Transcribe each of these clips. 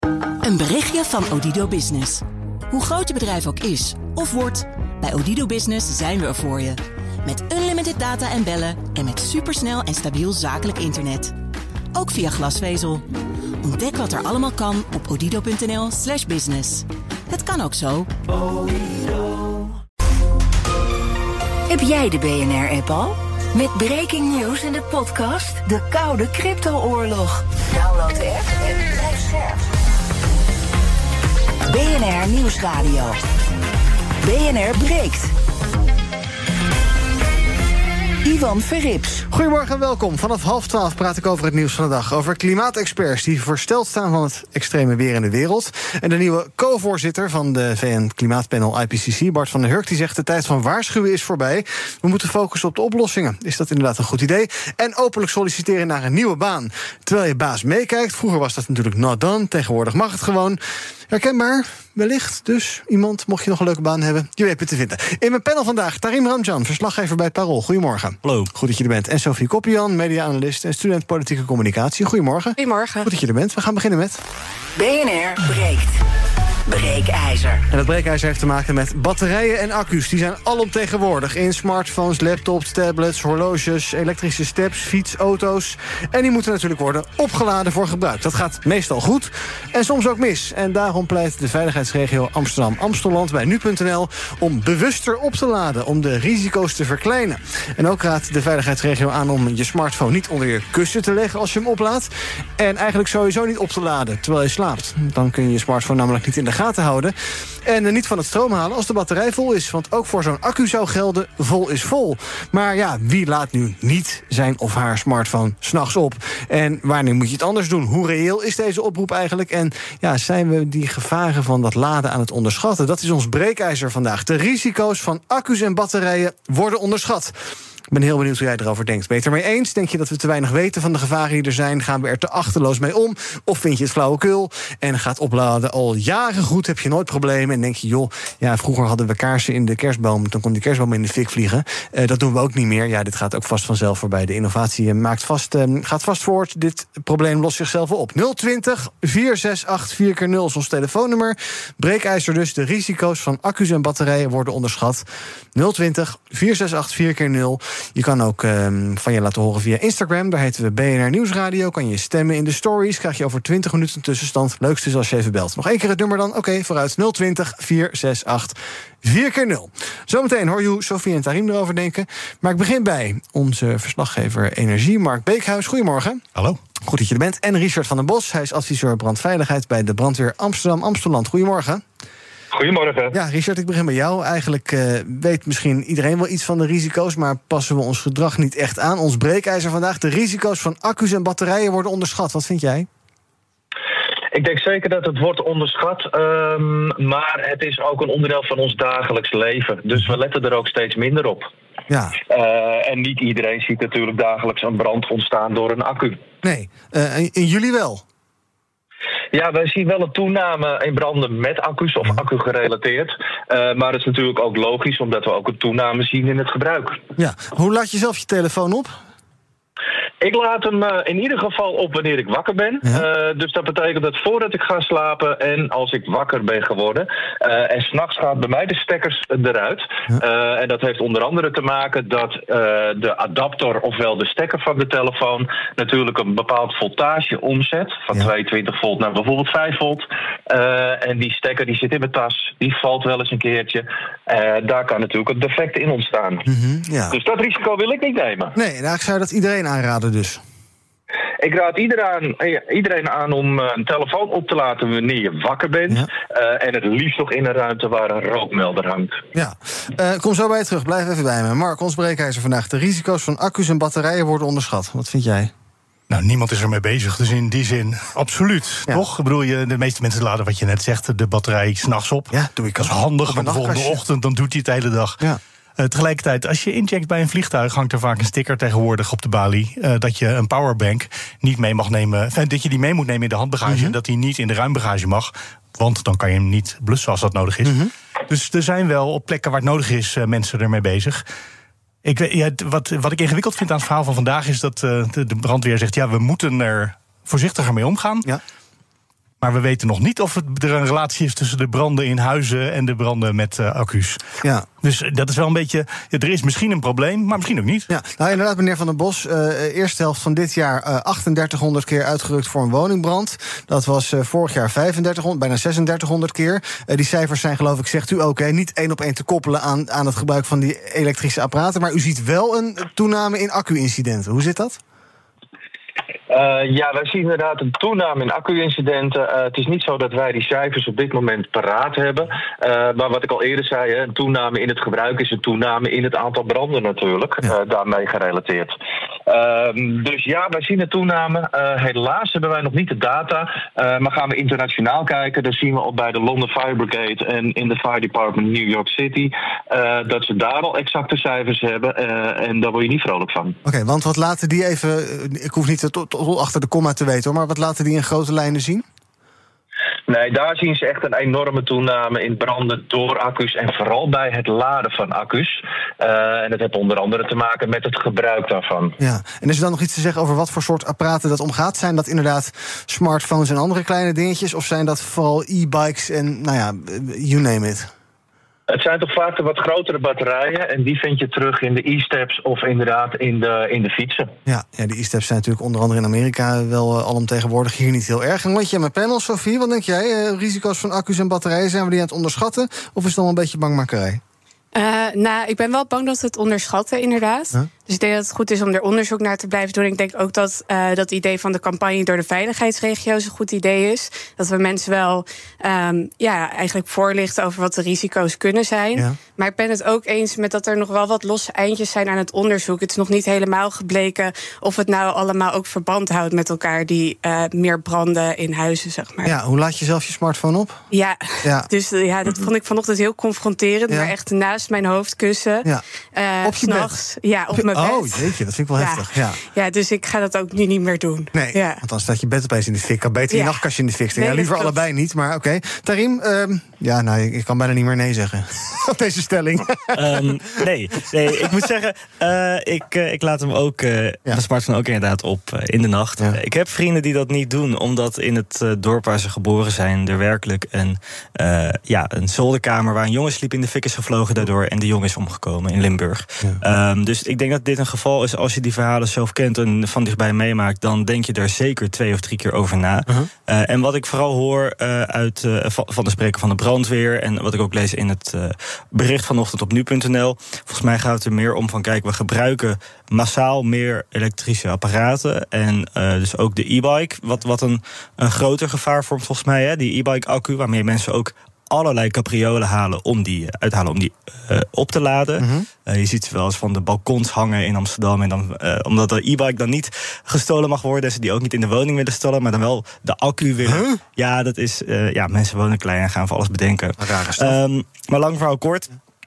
Een berichtje van Odido Business. Hoe groot je bedrijf ook is of wordt, bij Odido Business zijn we er voor je. Met unlimited data en bellen en met supersnel en stabiel zakelijk internet. Ook via glasvezel. Ontdek wat er allemaal kan op odido.nl/business. Het kan ook zo. Heb jij de BNR-app al? Met breaking news in de podcast De Koude Crypto-oorlog. Download de app en blijf scherp. BNR Nieuwsradio. BNR breekt. Ivan Verrips. Goedemorgen en welkom. Vanaf 11:30 praat ik over het nieuws van de dag. Over klimaatexperts die versteld staan van het extreme weer in de wereld. En de nieuwe co-voorzitter van de VN-klimaatpanel IPCC, Bart van der Hurk, die zegt de tijd van waarschuwen is voorbij. We moeten focussen op de oplossingen. Is dat inderdaad een goed idee? En openlijk solliciteren naar een nieuwe baan, terwijl je baas meekijkt. Vroeger was dat natuurlijk not done. Tegenwoordig mag het gewoon. Herkenbaar, wellicht. Dus iemand, mocht je nog een leuke baan hebben, je weet het te vinden. In mijn panel vandaag Tarim Ramjan, verslaggever bij Parool. Goedemorgen. Hallo. Goed dat je er bent. En Sophie Koppian, media-analyst en student politieke communicatie. Goedemorgen. Goedemorgen. Goed dat je er bent. We gaan beginnen met BNR breekt. Breekijzer. En dat breekijzer heeft te maken met batterijen en accu's. Die zijn alomtegenwoordig in smartphones, laptops, tablets, horloges, elektrische steps, fiets, auto's. En die moeten natuurlijk worden opgeladen voor gebruik. Dat gaat meestal goed en soms ook mis. En daarom pleit de veiligheidsregio Amsterdam-Amstelland bij nu.nl om bewuster op te laden, om de risico's te verkleinen. En ook raadt de veiligheidsregio aan om je smartphone niet onder je kussen te leggen als je hem oplaadt. En eigenlijk sowieso niet op te laden terwijl je slaapt. Dan kun je je smartphone namelijk niet in de gaten houden. En niet van het stroom halen als de batterij vol is. Want ook voor zo'n accu zou gelden, vol is vol. Maar ja, wie laat nu niet zijn of haar smartphone 's nachts op? En wanneer moet je het anders doen? Hoe reëel is deze oproep eigenlijk? En ja, zijn we die gevaren van dat laden aan het onderschatten? Dat is ons breekijzer vandaag. De risico's van accu's en batterijen worden onderschat. Ik ben heel benieuwd hoe jij erover denkt. Ben je het ermee eens? Denk je dat we te weinig weten van de gevaren die er zijn? Gaan we er te achterloos mee om? Of vind je het flauwekul? En gaat opladen al jaren goed? Heb je nooit problemen? En denk je, joh, ja, vroeger hadden we kaarsen in de kerstboom. Dan kon die kerstboom in de fik vliegen. Dat doen we ook niet meer. Ja, dit gaat ook vast vanzelf voorbij. De innovatie gaat vast voort. Dit probleem lost zichzelf op. 020-468-4x0 is ons telefoonnummer. Breekijzer dus. De risico's van accu's en batterijen worden onderschat. 020-468-4x0. Je kan ook van je laten horen via Instagram. Daar heten we BNR Nieuwsradio. Kan je stemmen in de stories. Krijg je over 20 minuten een tussenstand. Leukste is als je even belt. Nog één keer het nummer dan. Oké, vooruit. 020-468-4x0. Zometeen hoor je hoe Sophie en Tarim erover denken. Maar ik begin bij onze verslaggever Energie, Mark Beekhuis. Goedemorgen. Hallo. Goed dat je er bent. En Richard van den Bos. Hij is adviseur brandveiligheid bij de brandweer Amsterdam-Amstelland. Goedemorgen. Goedemorgen. Ja, Richard, ik begin bij jou. Eigenlijk weet misschien iedereen wel iets van de risico's, maar passen we ons gedrag niet echt aan. Ons breekijzer vandaag. De risico's van accu's en batterijen worden onderschat. Wat vind jij? Ik denk zeker dat het wordt onderschat, maar het is ook een onderdeel van ons dagelijks leven. Dus we letten er ook steeds minder op. Ja. En niet iedereen ziet natuurlijk dagelijks een brand ontstaan door een accu. Nee, in jullie wel? Ja, wij zien wel een toename in branden met accu's of accu-gerelateerd. Maar het is natuurlijk ook logisch, omdat we ook een toename zien in het gebruik. Ja. Hoe laat je zelf je telefoon op? Ik laat hem in ieder geval op wanneer ik wakker ben. Ja. Dus dat betekent dat voordat ik ga slapen en als ik wakker ben geworden. En 's nachts gaat bij mij de stekkers eruit. Ja. En dat heeft onder andere te maken dat de adapter, ofwel de stekker van de telefoon, natuurlijk een bepaald voltage omzet. Van 22 volt naar bijvoorbeeld 5 volt. En die stekker die zit in mijn tas. Die valt wel eens een keertje. Daar kan natuurlijk een defect in ontstaan. Ja. Dus dat risico wil ik niet nemen. Nee, nou, ik zou dat iedereen aanraden dus. Ik raad iedereen aan om een telefoon op te laten wanneer je wakker bent. Ja. En het liefst nog in een ruimte waar een rookmelder hangt. Ja, kom zo bij je terug. Blijf even bij me. Mark, ons breekijzer vandaag. De risico's van accu's en batterijen worden onderschat. Wat vind jij? Nou, niemand is ermee bezig, dus in die zin absoluut. Ja. Toch? Ik bedoel, de meeste mensen laden wat je net zegt, de batterij 's nachts op. Ja, doe ik dat is handig, want de volgende ochtend dan doet hij het de hele dag. Ja. Tegelijkertijd, als je incheckt bij een vliegtuig, hangt er vaak een sticker tegenwoordig op de balie dat je een powerbank niet mee mag nemen. Dat je die mee moet nemen in de handbagage en dat die niet in de ruimbagage mag. Want dan kan je hem niet blussen als dat nodig is. Dus er zijn wel op plekken waar het nodig is mensen ermee bezig. Wat ik ingewikkeld vind aan het verhaal van vandaag is dat de brandweer zegt, ja, we moeten er voorzichtiger mee omgaan. Ja. Maar we weten nog niet of er een relatie is tussen de branden in huizen en de branden met accu's. Ja. Dus dat is wel een beetje... Ja, er is misschien een probleem, maar misschien ook niet. Ja, nou inderdaad, meneer Van den Bos. Eerste helft van dit jaar 3800 keer uitgerukt voor een woningbrand. Dat was vorig jaar 3500, bijna 3600 keer. Die cijfers zijn, geloof ik, zegt u ook, niet 1 op 1 te koppelen aan het gebruik van die elektrische apparaten. Maar u ziet wel een toename in accu-incidenten. Hoe zit dat? Ja, wij zien inderdaad een toename in accu-incidenten. Het is niet zo dat wij die cijfers op dit moment paraat hebben. Maar wat ik al eerder zei, een toename in het gebruik is een toename in het aantal branden natuurlijk. Daarmee gerelateerd. Dus ja, wij zien een toename. Helaas hebben wij nog niet de data. Maar gaan we internationaal kijken, dan zien we al bij de London Fire Brigade en in de Fire Department New York City dat ze daar al exacte cijfers hebben. En daar word je niet vrolijk van. Oké, want wat laten die even... Ik hoef niet tot achter de komma te weten, hoor, maar wat laten die in grote lijnen zien? Nee, daar zien ze echt een enorme toename in branden door accu's en vooral bij het laden van accu's. En dat heeft onder andere te maken met het gebruik daarvan. Ja, en is er dan nog iets te zeggen over wat voor soort apparaten dat omgaat? Zijn dat inderdaad smartphones en andere kleine dingetjes? Of zijn dat vooral e-bikes en, you name it? Het zijn toch vaak de wat grotere batterijen en die vind je terug in de e-steps of inderdaad in de fietsen. Ja, die e-steps zijn natuurlijk onder andere in Amerika wel alomtegenwoordig, hier niet heel erg. Een rondje aan mijn panel, Sophie, wat denk jij? Risico's van accu's en batterijen, zijn we die aan het onderschatten? Of is het allemaal een beetje bangmakerij? Ik ben wel bang dat we het onderschatten, inderdaad. Huh? Dus ik denk dat het goed is om er onderzoek naar te blijven doen. Ik denk ook dat dat idee van de campagne door de veiligheidsregio's een goed idee is. Dat we mensen wel eigenlijk voorlichten over wat de risico's kunnen zijn. Ja. Maar ik ben het ook eens met dat er nog wel wat losse eindjes zijn aan het onderzoek. Het is nog niet helemaal gebleken of het nou allemaal ook verband houdt met elkaar, die meer branden in huizen, zeg maar. Ja, hoe laat je zelf je smartphone op? Ja. Dus dat vond ik vanochtend heel confronterend. Maar echt naast mijn hoofdkussen. Ja. Op je bed? Ja, op mijn bed. Oh, jeetje, dat vind ik wel heftig. Ja, dus ik ga dat ook nu niet meer doen. Nee, want dan staat je bed opeens in de fik. Kan beter je nachtkastje in de fik steken. Nee, liever allebei niet, maar oké. Tarim, ik kan bijna niet meer nee zeggen op deze stelling. Nee, ik moet zeggen, ik laat hem ook, de smartphone ook inderdaad op in de nacht. Ja. Ik heb vrienden die dat niet doen, omdat in het dorp waar ze geboren zijn er werkelijk een zolderkamer waar een jongen sliep in de fik is gevlogen daardoor en de jongen is omgekomen in Limburg. Ja. Dus ik denk dat dit een geval is, als je die verhalen zelf kent en van dichtbij meemaakt, dan denk je er zeker 2 of 3 keer over na. En wat ik vooral hoor van de spreker van de brandweer en wat ik ook lees in het bericht vanochtend op nu.nl, volgens mij gaat het er meer om van, kijk, we gebruiken massaal meer elektrische apparaten en dus ook de e-bike, wat een groter gevaar vormt volgens mij, hè? Die e-bike accu, waarmee mensen ook allerlei capriolen uithalen om die op te laden. Je ziet ze wel eens van de balkons hangen in Amsterdam. En dan, omdat de e-bike dan niet gestolen mag worden, ze die ook niet in de woning willen stellen, maar dan wel de accu willen. Ja, dat is. Mensen wonen klein en gaan voor alles bedenken. Maar lang verhaal kort.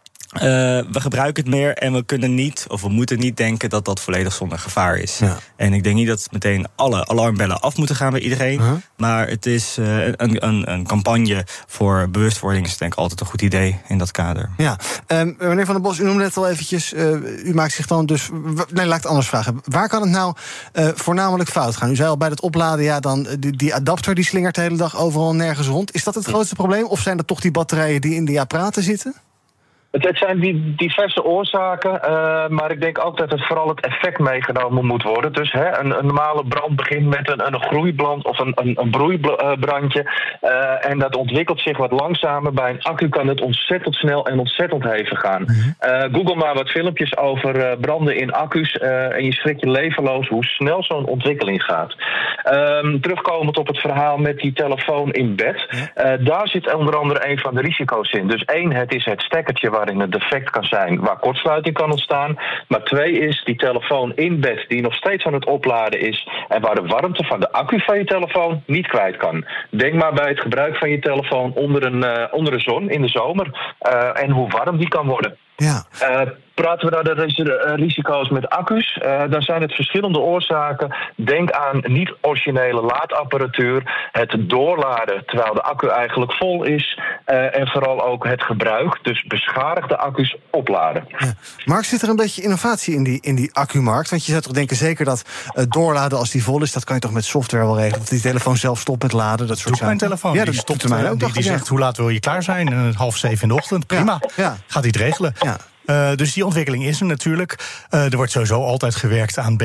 We gebruiken het meer en we kunnen niet, of we moeten niet denken dat dat volledig zonder gevaar is. Ja. En ik denk niet dat meteen alle alarmbellen af moeten gaan bij iedereen. Maar het is een campagne voor bewustwording is denk ik altijd een goed idee in dat kader. Ja, meneer Van den Bos, u noemde net al eventjes, u maakt zich dan dus... Nee, laat ik het anders vragen. Waar kan het nou voornamelijk fout gaan? U zei al bij het opladen, dan die adapter die slingert de hele dag overal nergens rond. Is dat het grootste probleem? Of zijn dat toch die batterijen die in die apparaten zitten? Het zijn die diverse oorzaken, maar ik denk ook dat het vooral het effect meegenomen moet worden. Dus een normale brand begint met een groeibrand of een broeibrandje. En dat ontwikkelt zich wat langzamer. Bij een accu kan het ontzettend snel en ontzettend hevig gaan. Google maar wat filmpjes over branden in accu's en je schrikt je levenloos hoe snel zo'n ontwikkeling gaat. Terugkomend op het verhaal met die telefoon in bed. Daar zit onder andere een van de risico's in. Dus 1, het is het stekkertje waarin het defect kan zijn, waar kortsluiting kan ontstaan. Maar 2 is die telefoon in bed die nog steeds aan het opladen is en waar de warmte van de accu van je telefoon niet kwijt kan. Denk maar bij het gebruik van je telefoon onder de zon in de zomer en hoe warm die kan worden. Ja. Praten we naar de risico's met accu's, dan zijn het verschillende oorzaken. Denk aan niet-originele laadapparatuur, het doorladen terwijl de accu eigenlijk vol is, en vooral ook het gebruik, dus beschadigde accu's opladen. Ja. Mark, zit er een beetje innovatie in die accumarkt? Want je zou toch denken zeker dat doorladen als die vol is, dat kan je toch met software wel regelen? Dat die telefoon zelf stopt met laden, dat soort zaken. Mijn telefoon, ja, die stopt mij ook. Die zegt, hoe laat wil je klaar zijn? 6:30 in de ochtend, prima. Ja. Gaat hij het regelen. Ja. Dus die ontwikkeling is er natuurlijk. Er wordt sowieso altijd gewerkt aan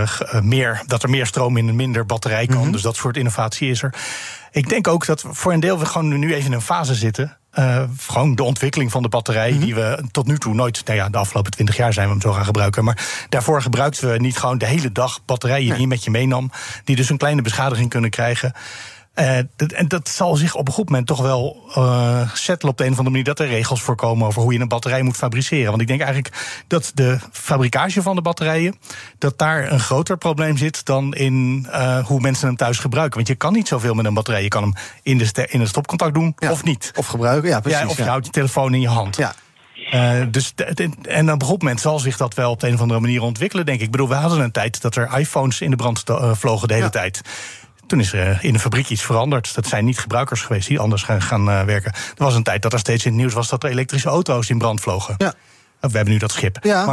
dat er meer stroom in en minder batterij kan. Dus dat soort innovatie is er. Ik denk ook dat voor een deel we gewoon nu even in een fase zitten. Gewoon de ontwikkeling van de batterij, die we tot nu toe nooit, de afgelopen 20 jaar zijn we hem zo gaan gebruiken. Maar daarvoor gebruikten we niet gewoon de hele dag batterijen die je met je meenam, die dus een kleine beschadiging kunnen krijgen. En dat zal zich op een goed moment toch wel settelen op de een of andere manier, dat er regels voorkomen over hoe je een batterij moet fabriceren. Want ik denk eigenlijk dat de fabricage van de batterijen, dat daar een groter probleem zit dan in hoe mensen hem thuis gebruiken. Want je kan niet zoveel met een batterij. Je kan hem in het stopcontact doen of niet. Of gebruiken, ja precies. Ja, of je houdt je telefoon in je hand. Ja. En op een goed moment zal zich dat wel op de een of andere manier ontwikkelen, denk ik. Ik bedoel, we hadden een tijd dat er iPhones in de brand vlogen de hele tijd. Toen is er in de fabriek iets veranderd. Dat zijn niet gebruikers geweest die anders gaan werken. Er was een tijd dat er steeds in het nieuws was dat er elektrische auto's in brand vlogen. Ja. We hebben nu dat schip. Ja,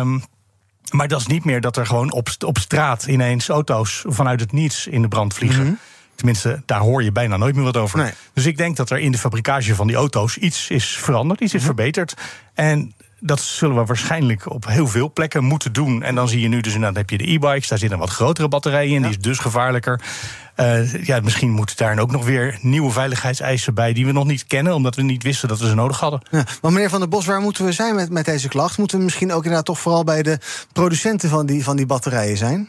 maar dat is niet meer dat er gewoon op straat ineens auto's vanuit het niets in de brand vliegen. Tenminste, daar hoor je bijna nooit meer wat over. Nee. Dus ik denk dat er in de fabricage van die auto's iets is veranderd, iets is verbeterd. En dat zullen we waarschijnlijk op heel veel plekken moeten doen. En dan zie je nu dus inderdaad, heb je de e-bikes, daar zit een wat grotere batterij in, die is dus gevaarlijker. Misschien moeten daar ook nog weer nieuwe veiligheidseisen bij die we nog niet kennen, omdat we niet wisten dat we ze nodig hadden. Ja, maar meneer Van der Bos, waar moeten we zijn met deze klacht? Moeten we misschien ook inderdaad toch vooral bij de producenten van die batterijen zijn?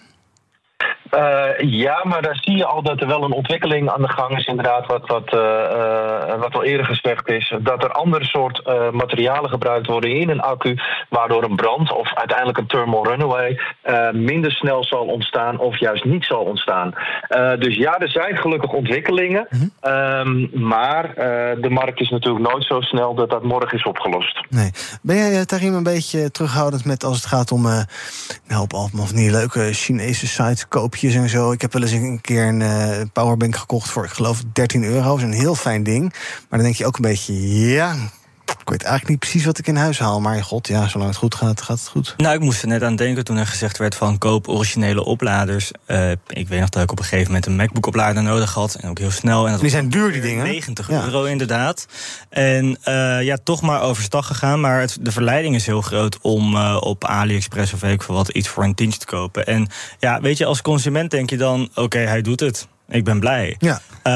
Ja, maar daar zie je al dat er wel een ontwikkeling aan de gang is, inderdaad, wat al eerder gezegd is, dat er andere soort materialen gebruikt worden in een accu, waardoor een brand of uiteindelijk een thermal runaway minder snel zal ontstaan of juist niet zal ontstaan. Dus ja, er zijn gelukkig ontwikkelingen, maar de markt is natuurlijk nooit zo snel dat morgen is opgelost. Nee. Ben jij, Tarim, een beetje terughoudend met als het gaat om op allemaal van die leuke Chinese sites koopjes en zo? Ik heb wel eens een keer een powerbank gekocht voor, ik geloof, €13. Dat is een heel fijn ding. Maar dan denk je ook een beetje, ik weet eigenlijk niet precies wat ik in huis haal. Maar god, zolang het goed gaat, gaat het goed. Nou, ik moest er net aan denken toen er gezegd werd van koop originele opladers. Ik weet nog dat ik op een gegeven moment een MacBook-oplader nodig had. En ook heel snel. En die zijn duur, die dingen. €90 inderdaad. En toch maar overstag gegaan. Maar de verleiding is heel groot om op AliExpress of weet ik veel wat iets voor een tientje te kopen. En weet je, als consument denk je dan, oké, hij doet het. Ik ben blij. Ja.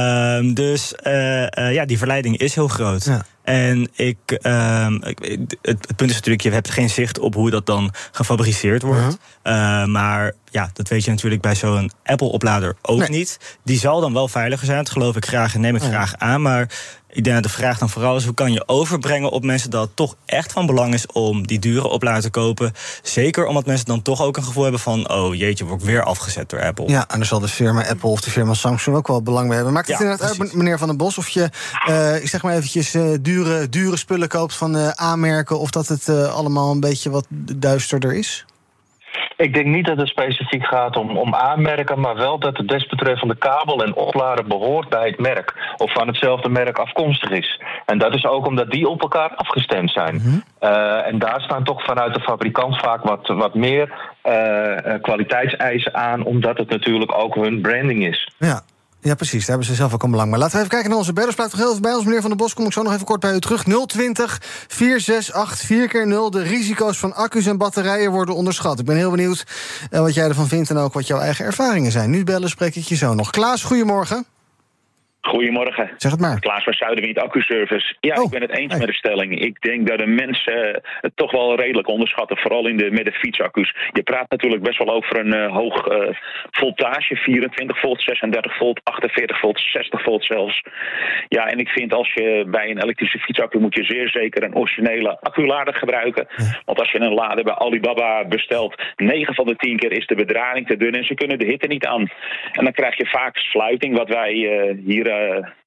Die verleiding is heel groot. Ja. En het punt is natuurlijk, je hebt geen zicht op hoe dat dan gefabriceerd wordt. Maar dat weet je natuurlijk bij zo'n Apple-oplader ook niet. Die zal dan wel veiliger zijn, dat geloof ik graag en neem ik graag aan. Maar ik denk dat de vraag dan vooral is, hoe kan je overbrengen op mensen dat het toch echt van belang is om die dure oplader te kopen. Zeker omdat mensen dan toch ook een gevoel hebben van, oh jeetje, word ik weer afgezet door Apple. Ja, en daar zal de firma Apple of de firma Samsung ook wel belang bij hebben. Maakt het inderdaad uit, meneer Van der Bos, of je, ik zeg maar eventjes, dure spullen koopt van A-merken, of dat het allemaal een beetje wat duisterder is? Ik denk niet dat het specifiek gaat om aanmerken, maar wel dat de desbetreffende kabel en oplader behoort bij het merk of van hetzelfde merk afkomstig is. En dat is ook omdat die op elkaar afgestemd zijn. En daar staan toch vanuit de fabrikant vaak wat meer kwaliteitseisen aan, omdat het natuurlijk ook hun branding is. Ja, precies. Daar hebben ze zelf ook een belang. Maar laten we even kijken naar onze bellers. Blijf toch heel even bij ons, meneer Van der Bos. Kom ik zo nog even kort bij u terug. 020 468 4x0. De risico's van accu's en batterijen worden onderschat. Ik ben heel benieuwd wat jij ervan vindt en ook wat jouw eigen ervaringen zijn. Nu bellen, spreek ik je zo nog. Klaas, goedemorgen. Goedemorgen. Zeg het maar. Klaas van Zuiderwind Accuservice. Ja, ik ben het eens met de stelling. Ik denk dat de mensen het toch wel redelijk onderschatten. Vooral met de fietsaccu's. Je praat natuurlijk best wel over een hoog voltage. 24 volt, 36 volt, 48 volt, 60 volt zelfs. Ja, en ik vind als je bij een elektrische fietsaccu moet je zeer zeker een originele acculader gebruiken. Want als je een lader bij Alibaba bestelt, 9 van de 10 keer is de bedrading te dun en ze kunnen de hitte niet aan. En dan krijg je vaak sluiting, wat wij hier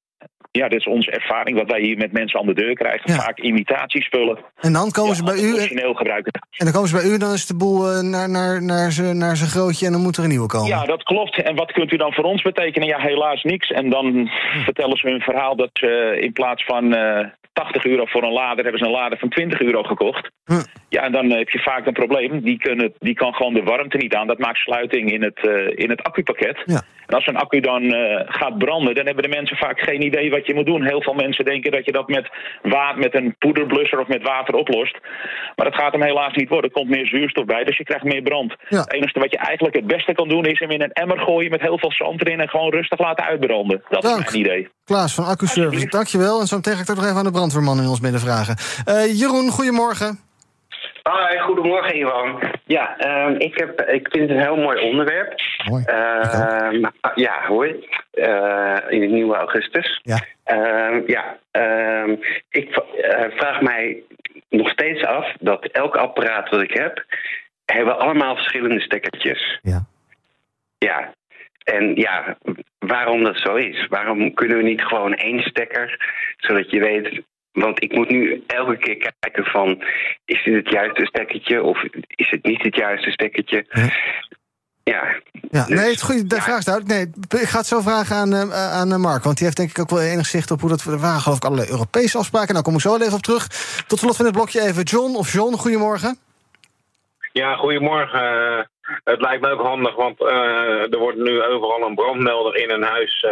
Ja, dat is onze ervaring wat wij hier met mensen aan de deur krijgen. Vaak imitatiespullen. En dan komen ze bij u. Gebruiken. En dan komen ze bij u, dan is de boel naar zijn grootje en dan moet er een nieuwe komen. Ja, dat klopt. En wat kunt u dan voor ons betekenen? Ja, helaas niks. En dan vertellen ze hun verhaal dat ze in plaats van €80 voor een lader, hebben ze een lader van €20 gekocht. Ja, en dan heb je vaak een probleem. Die kan gewoon de warmte niet aan. Dat maakt sluiting in het accupakket. Ja. En als zo'n accu dan gaat branden, dan hebben de mensen vaak geen idee wat je moet doen. Heel veel mensen denken dat je dat met een poederblusser of met water oplost. Maar dat gaat hem helaas niet worden. Er komt meer zuurstof bij, dus je krijgt meer brand. Ja. Het enige wat je eigenlijk het beste kan doen, is hem in een emmer gooien met heel veel zand erin en gewoon rustig laten uitbranden. Dat is mijn idee. Klaas van AccuService, dankjewel. En zo meteen ga ik toch nog even aan de brandweerman in ons midden vragen. Jeroen, goedemorgen. Hoi, goedemorgen Ivan. Ja, ik vind het een heel mooi onderwerp. Mooi. Ja, hoi. In het nieuwe augustus. Ja. Ik vraag mij nog steeds af dat elk apparaat wat ik heb, hebben allemaal verschillende stekkertjes. Ja. Ja. En ja, waarom dat zo is? Waarom kunnen we niet gewoon één stekker, zodat je weet. Want ik moet nu elke keer kijken van, is dit het juiste stekkertje of is het niet het juiste stekkertje? Ja. Ja, nee, het goede, de vraag is duidelijk. Nee, ik ga het zo vragen aan Mark, want die heeft denk ik ook wel enig zicht op hoe dat. Er waren geloof ik allerlei Europese afspraken. Nou kom ik zo even op terug. Tot slot van dit blokje even John, goedemorgen. Ja, goedemorgen. Het lijkt me ook handig, want er wordt nu overal een brandmelder in een huis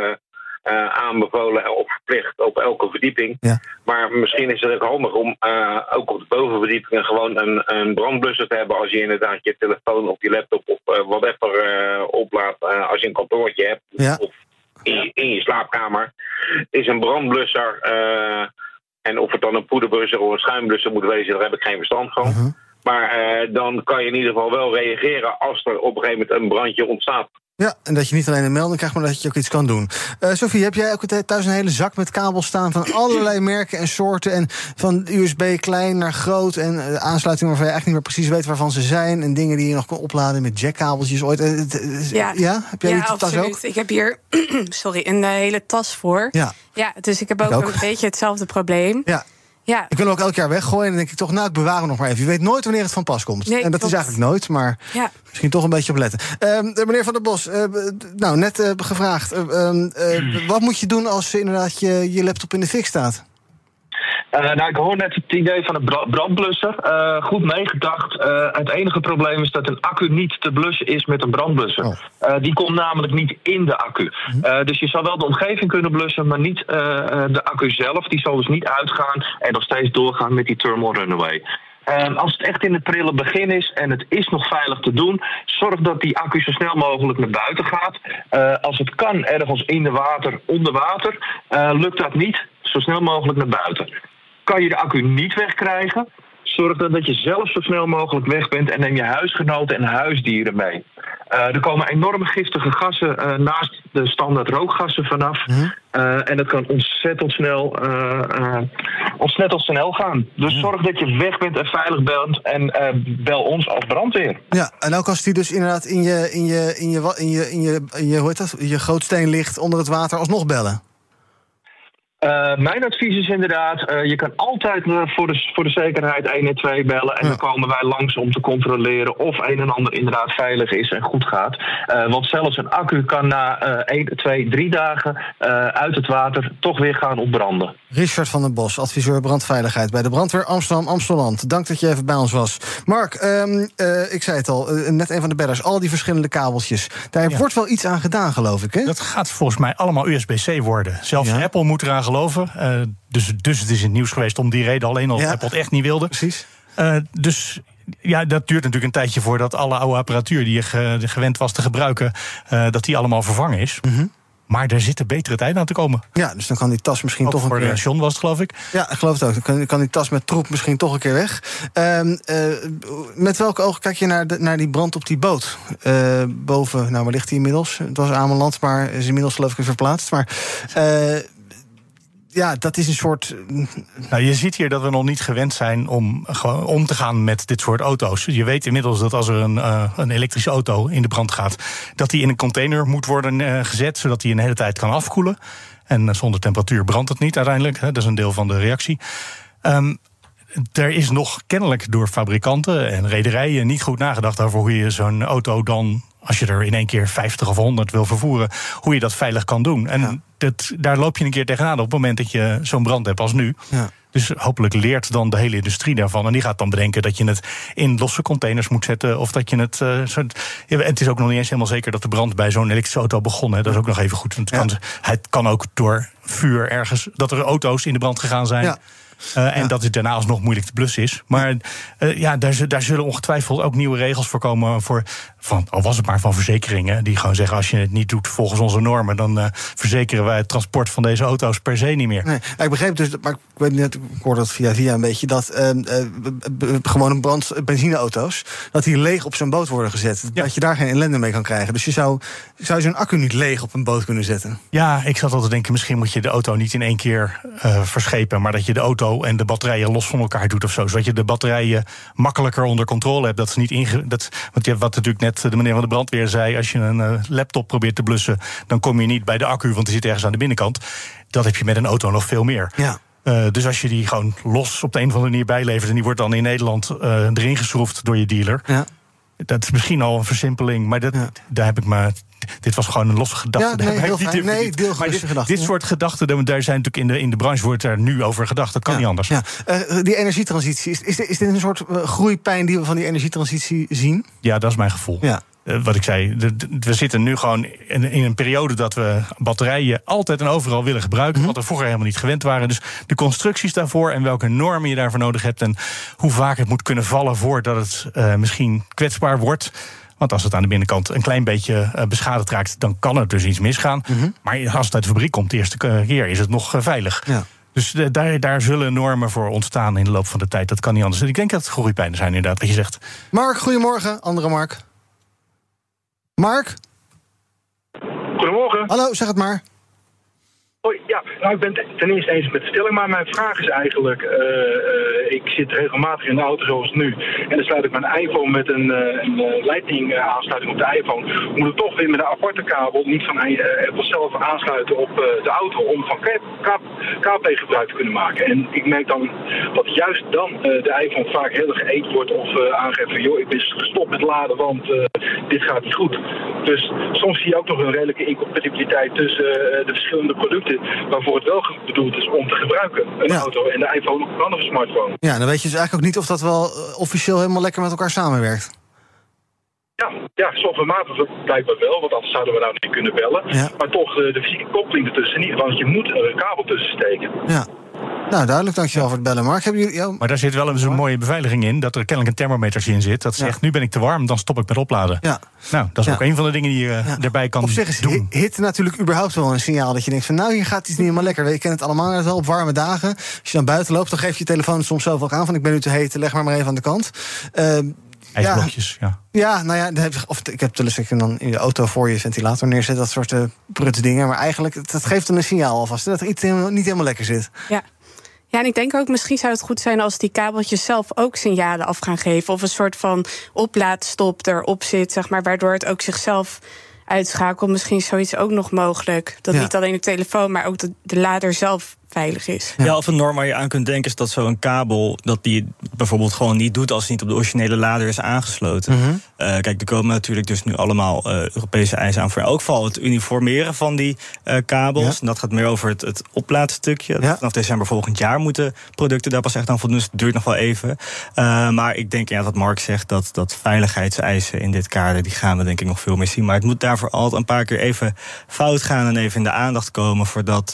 aanbevolen of verplicht op elke verdieping. Ja. Maar misschien is het ook handig om ook op de bovenverdiepingen gewoon een brandblusser te hebben als je inderdaad je telefoon of je laptop of whatever oplaadt als je een kantoortje hebt. Ja. Of in je slaapkamer. Is een brandblusser en of het dan een poederblusser of een schuimblusser moet wezen, daar heb ik geen verstand van. Maar dan kan je in ieder geval wel reageren als er op een gegeven moment een brandje ontstaat. Ja, en dat je niet alleen een melding krijgt, maar dat je ook iets kan doen. Sophie, heb jij ook thuis een hele zak met kabels staan van allerlei merken en soorten en van USB klein naar groot en aansluitingen waarvan je eigenlijk niet meer precies weet waarvan ze zijn en dingen die je nog kan opladen met jackkabeltjes ooit? Ja? Heb jij die tas ook? Ik heb hier een hele tas voor. Ja, dus ik heb ook een beetje hetzelfde probleem. Ja. Ik wil hem ook elk jaar weggooien en dan denk ik toch, ik bewaar hem nog maar even. Je weet nooit wanneer het van pas komt. Nee, en dat is eigenlijk nooit, maar misschien toch een beetje opletten. Meneer Van der Bos, net gevraagd. Wat moet je doen als inderdaad je laptop in de fik staat? Ik hoor net het idee van een brandblusser. Goed meegedacht. Het enige probleem is dat een accu niet te blussen is met een brandblusser. Die komt namelijk niet in de accu. Dus je zal wel de omgeving kunnen blussen, maar niet de accu zelf. Die zal dus niet uitgaan en nog steeds doorgaan met die thermal runaway. Als het echt in het prille begin is en het is nog veilig te doen, zorg dat die accu zo snel mogelijk naar buiten gaat. Als het kan ergens onder water, lukt dat niet, zo snel mogelijk naar buiten. Kan je de accu niet wegkrijgen, zorg dan dat je zelf zo snel mogelijk weg bent en neem je huisgenoten en huisdieren mee. Er komen enorme giftige gassen naast de standaard rookgassen vanaf. En dat kan ontzettend snel gaan. Dus zorg dat je weg bent en veilig bent en bel ons als brandweer. Ja, en ook als die dus inderdaad in je grootsteen ligt onder het water, alsnog bellen. Mijn advies is inderdaad, je kan altijd voor de zekerheid 112 bellen. En dan komen wij langs om te controleren of een en ander inderdaad veilig is en goed gaat. Want zelfs een accu kan na 1, 2, 3 dagen uit het water toch weer gaan opbranden. Richard van den Bos, adviseur brandveiligheid bij de brandweer Amsterdam-Amsteland. Dank dat je even bij ons was. Mark, ik zei het al, net een van de bellers, al die verschillende kabeltjes. Daar wordt wel iets aan gedaan, geloof ik, hè? Dat gaat volgens mij allemaal USB-C worden. Zelfs Apple moet eraan geloven. Dus het is in het nieuws geweest om die reden alleen al Apple het echt niet wilde. Precies. Dus dat duurt natuurlijk een tijdje voordat alle oude apparatuur die je gewend was te gebruiken, dat die allemaal vervangen is. Maar er zitten betere tijden aan te komen. Ja, dus dan kan die tas misschien ook toch een keer. Voor John was het, geloof ik. Ja, ik geloof het ook. Dan kan die tas met troep misschien toch een keer weg. Met welke ogen kijk je naar die brand op die boot? Boven, waar ligt die inmiddels? Het was Ameland, maar is inmiddels geloof ik weer verplaatst. Maar dat is een soort. Nou, je ziet hier dat we nog niet gewend zijn om te gaan met dit soort auto's. Je weet inmiddels dat als er een elektrische auto in de brand gaat, dat die in een container moet worden gezet, zodat die een hele tijd kan afkoelen. En zonder temperatuur brandt het niet uiteindelijk. Dat is een deel van de reactie. Er is nog kennelijk door fabrikanten en rederijen niet goed nagedacht over hoe je zo'n auto dan, als je er in één keer 50 of 100 wil vervoeren, hoe je dat veilig kan doen. En daar loop je een keer tegenaan op het moment dat je zo'n brand hebt als nu. Ja. Dus hopelijk leert dan de hele industrie daarvan. En die gaat dan bedenken dat je het in losse containers moet zetten. Of dat je het. Het is ook nog niet eens helemaal zeker dat de brand bij zo'n elektrische auto begon. Hè. Dat is ook nog even goed. Het kan ook door vuur ergens, dat er auto's in de brand gegaan zijn. Ja. En dat het daarna alsnog moeilijk te blussen is. Maar daar zullen ongetwijfeld ook nieuwe regels voor komen. Al was het maar van verzekeringen. Die gewoon zeggen, als je het niet doet volgens onze normen, dan verzekeren wij het transport van deze auto's per se niet meer. Nee, ik begreep dus, maar ik weet net, ik hoorde dat via een beetje, dat gewone benzineauto's, dat die leeg op zo'n boot worden gezet. Ja. Dat je daar geen ellende mee kan krijgen. Dus je zou zo'n accu niet leeg op een boot kunnen zetten? Ja, ik zat al te denken, misschien moet je de auto niet in één keer verschepen, maar dat je de auto en de batterijen los van elkaar doet of zo. Zodat je de batterijen makkelijker onder controle hebt. Dat is niet want wat natuurlijk net de meneer van de brandweer zei, als je een laptop probeert te blussen, dan kom je niet bij de accu, want die zit ergens aan de binnenkant. Dat heb je met een auto nog veel meer. Ja. Dus als je die gewoon los op de een of andere manier bijlevert en die wordt dan in Nederland erin geschroefd door je dealer. Ja. Dat is misschien al een versimpeling, maar daar heb ik maar. Dit was gewoon een losse gedachte. Ja, dit soort gedachten, daar zijn natuurlijk in de branche wordt er nu over gedacht. Dat kan niet anders. Ja. Die energietransitie, is dit een soort groeipijn die we van die energietransitie zien? Ja, dat is mijn gevoel. Ja. Wat ik zei, we zitten nu gewoon in een periode dat we batterijen altijd en overal willen gebruiken, wat we vroeger helemaal niet gewend waren. Dus de constructies daarvoor en welke normen je daarvoor nodig hebt en hoe vaak het moet kunnen vallen voordat het misschien kwetsbaar wordt. Want als het aan de binnenkant een klein beetje beschadigd raakt, dan kan er dus iets misgaan. Maar als het uit de fabriek komt de eerste keer, is het nog veilig. Ja. Dus daar zullen normen voor ontstaan in de loop van de tijd. Dat kan niet anders. Ik denk dat het groeipijnen zijn inderdaad, wat je zegt. Mark, goedemorgen. Andere Mark. Mark? Goedemorgen. Hallo, zeg het maar. Hoi, ja, nou, ik ben het ten eerste eens met de stelling, maar mijn vraag is eigenlijk, ik zit regelmatig in de auto zoals nu, en dan sluit ik mijn iPhone met een Lightning aansluiting op de iPhone, moet ik toch weer met een aparte kabel, niet van Apple zelf aansluiten op de auto, om van CarPlay gebruik te kunnen maken. En ik merk dan dat juist dan de iPhone vaak heel erg geëet wordt of aangeeft van, joh, ik ben gestopt met laden, want dit gaat niet goed. Dus soms zie je ook nog een redelijke incompatibiliteit tussen de verschillende producten waarvoor het wel bedoeld is om te gebruiken. Een auto en de iPhone of een andere smartphone. Ja, dan weet je dus eigenlijk ook niet of dat wel officieel helemaal lekker met elkaar samenwerkt. Ja, softwarematig blijkbaar wel, want anders zouden we nou niet kunnen bellen. Ja. Maar toch de fysieke koppeling ertussen niet, want je moet er een kabel tussen steken. Ja. Nou, duidelijk, dankjewel voor het bellen, Mark. Hebben jullie, Maar daar zit wel zo'n mooie beveiliging in, dat er kennelijk een thermometer in zit. Dat zegt, nu ben ik te warm, dan stop ik met opladen. Ja. Nou, dat is ook een van de dingen die je erbij kan doen. Op zich is hitte natuurlijk überhaupt wel een signaal dat je denkt van, nou, hier gaat iets niet helemaal lekker. Je kent het allemaal wel op warme dagen. Als je dan buiten loopt, dan geef je telefoon soms zelf ook aan van, ik ben nu te heet, leg maar even aan de kant. IJsblokjes, Ja, nou ja, ik heb dus dan in de auto voor je ventilator neerzet, dat soort prutte dingen. Maar eigenlijk, dat geeft dan een signaal alvast, dat er iets niet helemaal lekker zit. Ja. Ja, en ik denk ook, misschien zou het goed zijn als die kabeltjes zelf ook signalen af gaan geven. Of een soort van oplaadstop erop zit, zeg maar, waardoor het ook zichzelf uitschakelt. Misschien is zoiets ook nog mogelijk. Dat niet alleen de telefoon, maar ook de lader zelf veilig is. Ja, of een norm waar je aan kunt denken is dat zo'n kabel, dat die bijvoorbeeld gewoon niet doet als het niet op de originele lader is aangesloten. Kijk, er komen natuurlijk dus nu allemaal Europese eisen aan voor in elk geval het uniformeren van die kabels. Ja. En dat gaat meer over het oplaadstukje. Ja. Vanaf december volgend jaar moeten producten daar pas echt aan voldoen. Dus het duurt nog wel even. Maar ik denk dat Mark zegt dat veiligheidseisen in dit kader, die gaan we denk ik nog veel meer zien. Maar het moet daarvoor altijd een paar keer even fout gaan en even in de aandacht komen voordat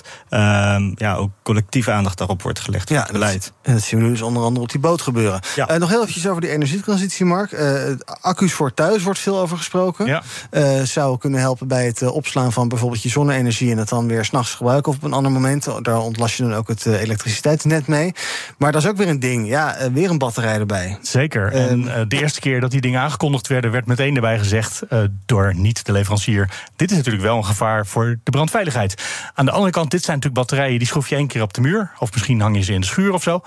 ook collectieve aandacht daarop wordt gelegd. Ja, beleid. En dat zien we nu dus onder andere op die boot gebeuren. Ja. Nog heel eventjes over die energietransitie, Mark. Accu's voor thuis wordt veel over gesproken. Ja. Zou kunnen helpen bij het opslaan van bijvoorbeeld je zonne-energie en het dan weer 's nachts gebruiken of op een ander moment. Daar ontlast je dan ook het elektriciteitsnet mee. Maar dat is ook weer een ding. Ja, weer een batterij erbij. Zeker. En de eerste keer dat die dingen aangekondigd werden, werd meteen erbij gezegd door niet de leverancier, dit is natuurlijk wel een gevaar voor de brandveiligheid. Aan de andere kant, dit zijn natuurlijk batterijen die schroef je 1 keer op de muur, of misschien hang je ze in de schuur of zo.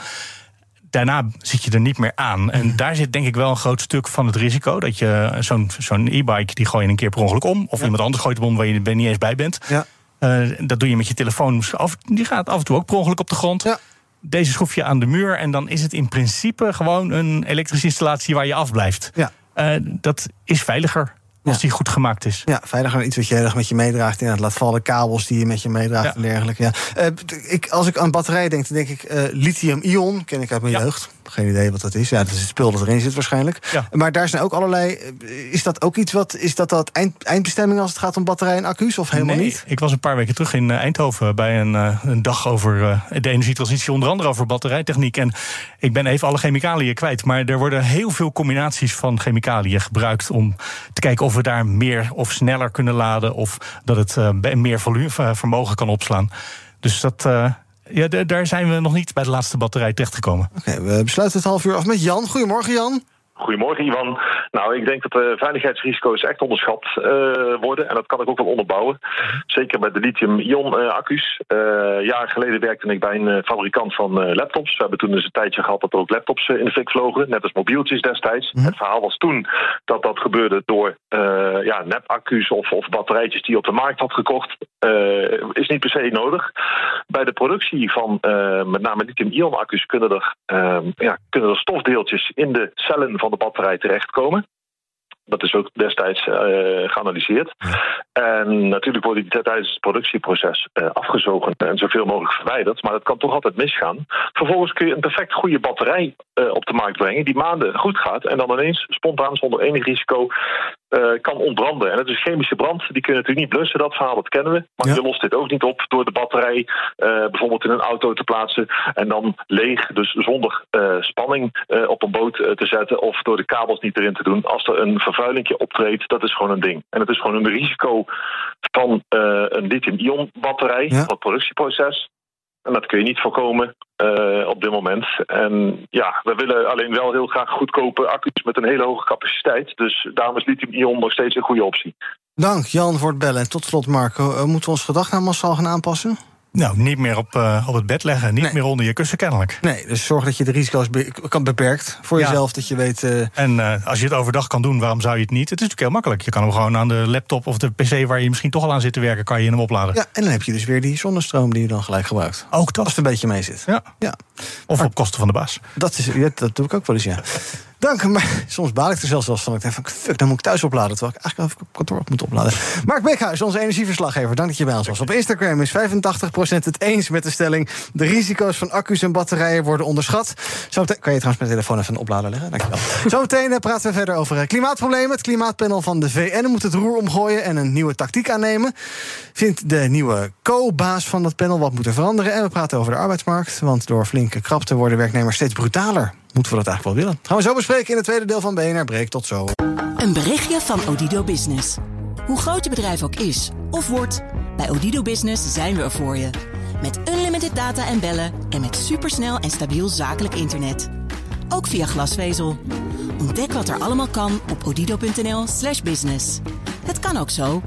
Daarna zit je er niet meer aan. En daar zit denk ik wel een groot stuk van het risico. Dat je zo'n e-bike, die gooi je een keer per ongeluk om. Of iemand anders gooit hem om waar je er niet eens bij bent. Ja. Dat doe je met je telefoon. Die gaat af en toe ook per ongeluk op de grond. Ja. Deze schroef je aan de muur en dan is het in principe gewoon een elektrische installatie waar je afblijft. Ja. Dat is veiliger. Als die goed gemaakt is. Ja, veiliger dan iets wat je heel erg met je meedraagt. Inderdaad, laat vallen kabels die je met je meedraagt en dergelijke. Ja. Als ik aan batterijen denk, dan denk ik lithium-ion. Ken ik uit mijn jeugd. Geen idee wat dat is. Ja, dat is het spul dat erin zit waarschijnlijk. Ja. Maar daar zijn ook allerlei... Is dat ook iets is dat eindbestemming als het gaat om batterijen en accu's? Of helemaal niet? Ik was een paar weken terug in Eindhoven bij een dag over de energietransitie. Onder andere over batterijtechniek. En ik ben even alle chemicaliën kwijt. Maar er worden heel veel combinaties van chemicaliën gebruikt om te kijken of we daar meer of sneller kunnen laden, of dat het meer vermogen kan opslaan. Dus daar zijn we nog niet bij de laatste batterij terechtgekomen. Oké, we besluiten het half uur af met Jan. Goedemorgen, Jan. Goedemorgen, Ivan. Nou, ik denk dat de veiligheidsrisico's echt onderschat worden. En dat kan ik ook wel onderbouwen. Zeker bij de lithium-ion-accu's. Jaren geleden werkte ik bij een fabrikant van laptops. We hebben toen eens een tijdje gehad dat er ook laptops in de fik vlogen. Net als mobieltjes destijds. Het verhaal was toen dat gebeurde door nep-accu's of batterijtjes die je op de markt had gekocht. Is niet per se nodig. Bij de productie van met name lithium-ion-accu's kunnen er stofdeeltjes in de cellen van de batterij terechtkomen. Dat is ook destijds geanalyseerd. En natuurlijk worden die tijdens het productieproces afgezogen en zoveel mogelijk verwijderd. Maar dat kan toch altijd misgaan. Vervolgens kun je een perfect goede batterij op de markt brengen die maanden goed gaat en dan ineens spontaan zonder enig risico kan ontbranden. En het is chemische brand, die kun je natuurlijk niet blussen, dat verhaal, dat kennen we. Maar je lost dit ook niet op door de batterij bijvoorbeeld in een auto te plaatsen en dan leeg, dus zonder spanning op een boot te zetten of door de kabels niet erin te doen. Als er een vervuilingje optreedt, dat is gewoon een ding. En het is gewoon een risico van een lithium-ion batterij, van het productieproces. En dat kun je niet voorkomen op dit moment. En ja, we willen alleen wel heel graag goedkope accu's met een hele hoge capaciteit. Dus daarom is lithium-ion nog steeds een goede optie. Dank Jan voor het bellen. En tot slot Marco, moeten we ons gedrag nou massaal gaan aanpassen? Nou, niet meer op het bed leggen. Niet meer onder je kussen kennelijk. Nee, dus zorg dat je de risico's kan beperkt voor jezelf. Dat je weet. En als je het overdag kan doen, waarom zou je het niet? Het is natuurlijk heel makkelijk. Je kan hem gewoon aan de laptop of de pc waar je misschien toch al aan zit te werken, kan je hem opladen. Ja, en dan heb je dus weer die zonnestroom die je dan gelijk gebruikt. Ook dat. Als het een beetje mee zit. Ja. Of op kosten van de baas. Dat doe ik ook wel eens, ja. Dank, maar soms baal ik er zelfs van. Ik denk van, fuck, dan moet ik thuis opladen. Terwijl ik eigenlijk even op kantoor moet opladen. Mark Beekhuis, onze energieverslaggever. Dank dat je bij ons was. Op Instagram is 85% het eens met de stelling: de risico's van accu's en batterijen worden onderschat. Zometeen kan je trouwens mijn telefoon even een oplader leggen. Dankjewel. Zometeen praten we verder over klimaatproblemen. Het klimaatpanel van de VN moet het roer omgooien en een nieuwe tactiek aannemen. Vindt de nieuwe co-baas van dat panel wat moet er veranderen. En we praten over de arbeidsmarkt. Want door flinke krapte worden werknemers steeds brutaler. Moeten we dat eigenlijk wel willen? Gaan we zo bespreken in het tweede deel van BNR Breek. Tot zo. Een berichtje van Odido Business. Hoe groot je bedrijf ook is of wordt, bij Odido Business zijn we er voor je. Met unlimited data en bellen en met supersnel en stabiel zakelijk internet. Ook via glasvezel. Ontdek wat er allemaal kan op odido.nl/business. Het kan ook zo.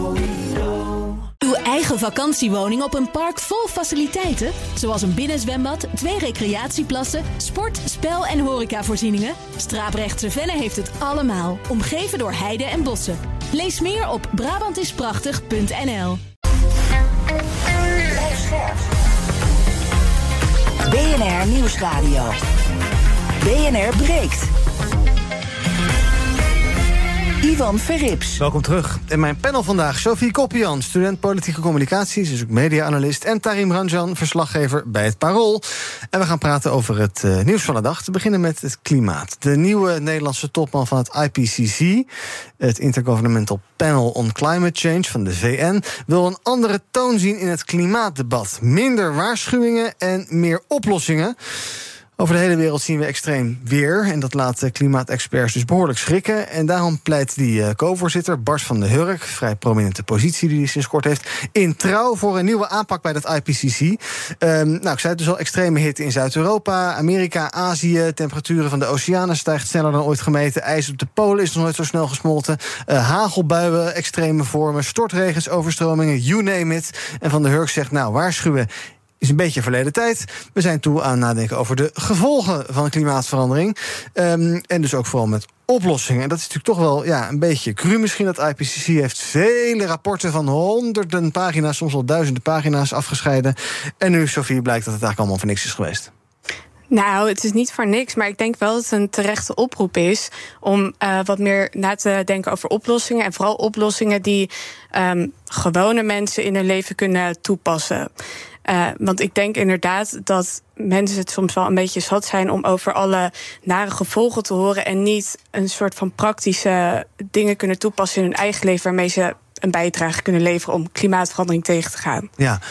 Uw eigen vakantiewoning op een park vol faciliteiten, zoals een binnenzwembad, 2 recreatieplassen, sport, spel- en horecavoorzieningen. Straaprechtse Venne heeft het allemaal, omgeven door heide en bossen. Lees meer op Brabantisprachtig.nl. BNR Nieuwsradio. BNR breekt. Ivan Verrips. Welkom terug. In mijn panel vandaag Sophie Koppian, student politieke communicatie, dus ook media-analyst, en Tarim Ranjan, verslaggever bij het Parool. En we gaan praten over het nieuws van de dag. Te beginnen met het klimaat. De nieuwe Nederlandse topman van het IPCC, het Intergovernmental Panel on Climate Change van de VN, wil een andere toon zien in het klimaatdebat. Minder waarschuwingen en meer oplossingen. Over de hele wereld zien we extreem weer. En dat laat klimaatexperts dus behoorlijk schrikken. En daarom pleit die co-voorzitter Bart van der Hurk, vrij prominente positie die hij sinds kort heeft, in Trouw voor een nieuwe aanpak bij dat IPCC. Ik zei het dus al, extreme hitte in Zuid-Europa, Amerika, Azië. Temperaturen van de oceanen stijgt sneller dan ooit gemeten. IJs op de polen is nog nooit zo snel gesmolten. Hagelbuien, extreme vormen, stortregens, overstromingen, you name it. En Van der Hurk zegt, waarschuwen is een beetje verleden tijd. We zijn toe aan nadenken over de gevolgen van klimaatverandering. En dus ook vooral met oplossingen. En dat is natuurlijk toch wel een beetje cru misschien. Dat IPCC heeft vele rapporten van honderden pagina's, soms wel duizenden pagina's afgescheiden. En nu, Sophie, blijkt dat het eigenlijk allemaal voor niks is geweest. Nou, het is niet voor niks, maar ik denk wel dat het een terechte oproep is om wat meer na te denken over oplossingen. En vooral oplossingen die gewone mensen in hun leven kunnen toepassen. Want ik denk inderdaad dat mensen het soms wel een beetje zat zijn om over alle nare gevolgen te horen en niet een soort van praktische dingen kunnen toepassen in hun eigen leven waarmee ze een bijdrage kunnen leveren om klimaatverandering tegen te gaan.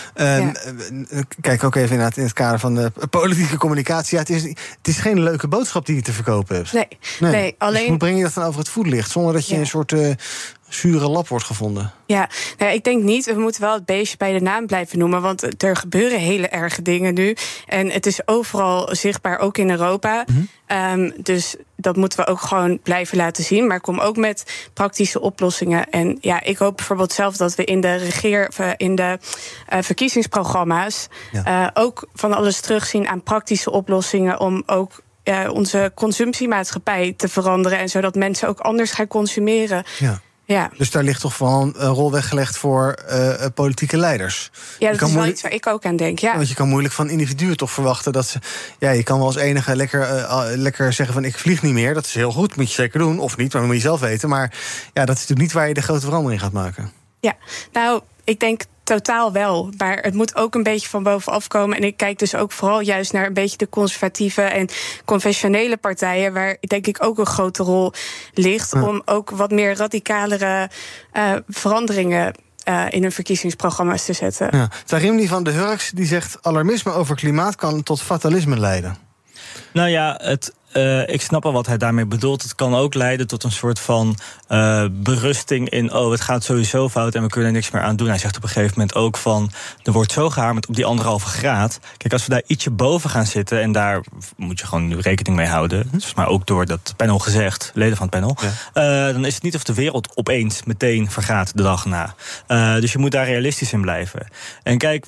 Kijk ook even inderdaad in het kader van de politieke communicatie. Ja, het is geen leuke boodschap die je te verkopen hebt. Nee, alleen. Dus hoe breng je dat dan over het voetlicht zonder dat je een soort zure lap wordt gevonden? Ja, ik denk niet. We moeten wel het beestje bij de naam blijven noemen, want er gebeuren hele erge dingen nu. En het is overal zichtbaar, ook in Europa. Dus dat moeten we ook gewoon blijven laten zien. Maar kom ook met praktische oplossingen. En ik hoop bijvoorbeeld zelf dat we in de verkiezingsprogramma's ook van alles terugzien aan praktische oplossingen om ook onze consumptiemaatschappij te veranderen en zodat mensen ook anders gaan consumeren. Ja. Dus daar ligt toch wel een rol weggelegd voor politieke leiders. Ja, dat is wel iets waar ik ook aan denk. Ja. Want je kan moeilijk van individuen toch verwachten dat ze. Ja, je kan wel als enige lekker zeggen van ik vlieg niet meer. Dat is heel goed, moet je zeker doen. Of niet, maar dat moet je zelf weten. Maar dat is natuurlijk niet waar je de grote verandering gaat maken. Ja, nou, ik denk totaal wel, maar het moet ook een beetje van bovenaf komen. En ik kijk dus ook vooral juist naar een beetje de conservatieve en conventionele partijen, waar denk ik ook een grote rol ligt om ook wat meer radicalere veranderingen in hun verkiezingsprogramma's te zetten. Ja. Tarimni van de Hurks die zegt alarmisme over klimaat kan tot fatalisme leiden. Nou ja, ik snap al wat hij daarmee bedoelt. Het kan ook leiden tot een soort van berusting in het gaat sowieso fout en we kunnen er niks meer aan doen. Hij zegt op een gegeven moment ook van er wordt zo gehamerd op die 1,5 graad. Kijk, als we daar ietsje boven gaan zitten en daar moet je gewoon nu rekening mee houden. Dus maar ook door dat panel gezegd, leden van het panel. Dan is het niet of de wereld opeens meteen vergaat de dag na. Dus je moet daar realistisch in blijven. En kijk,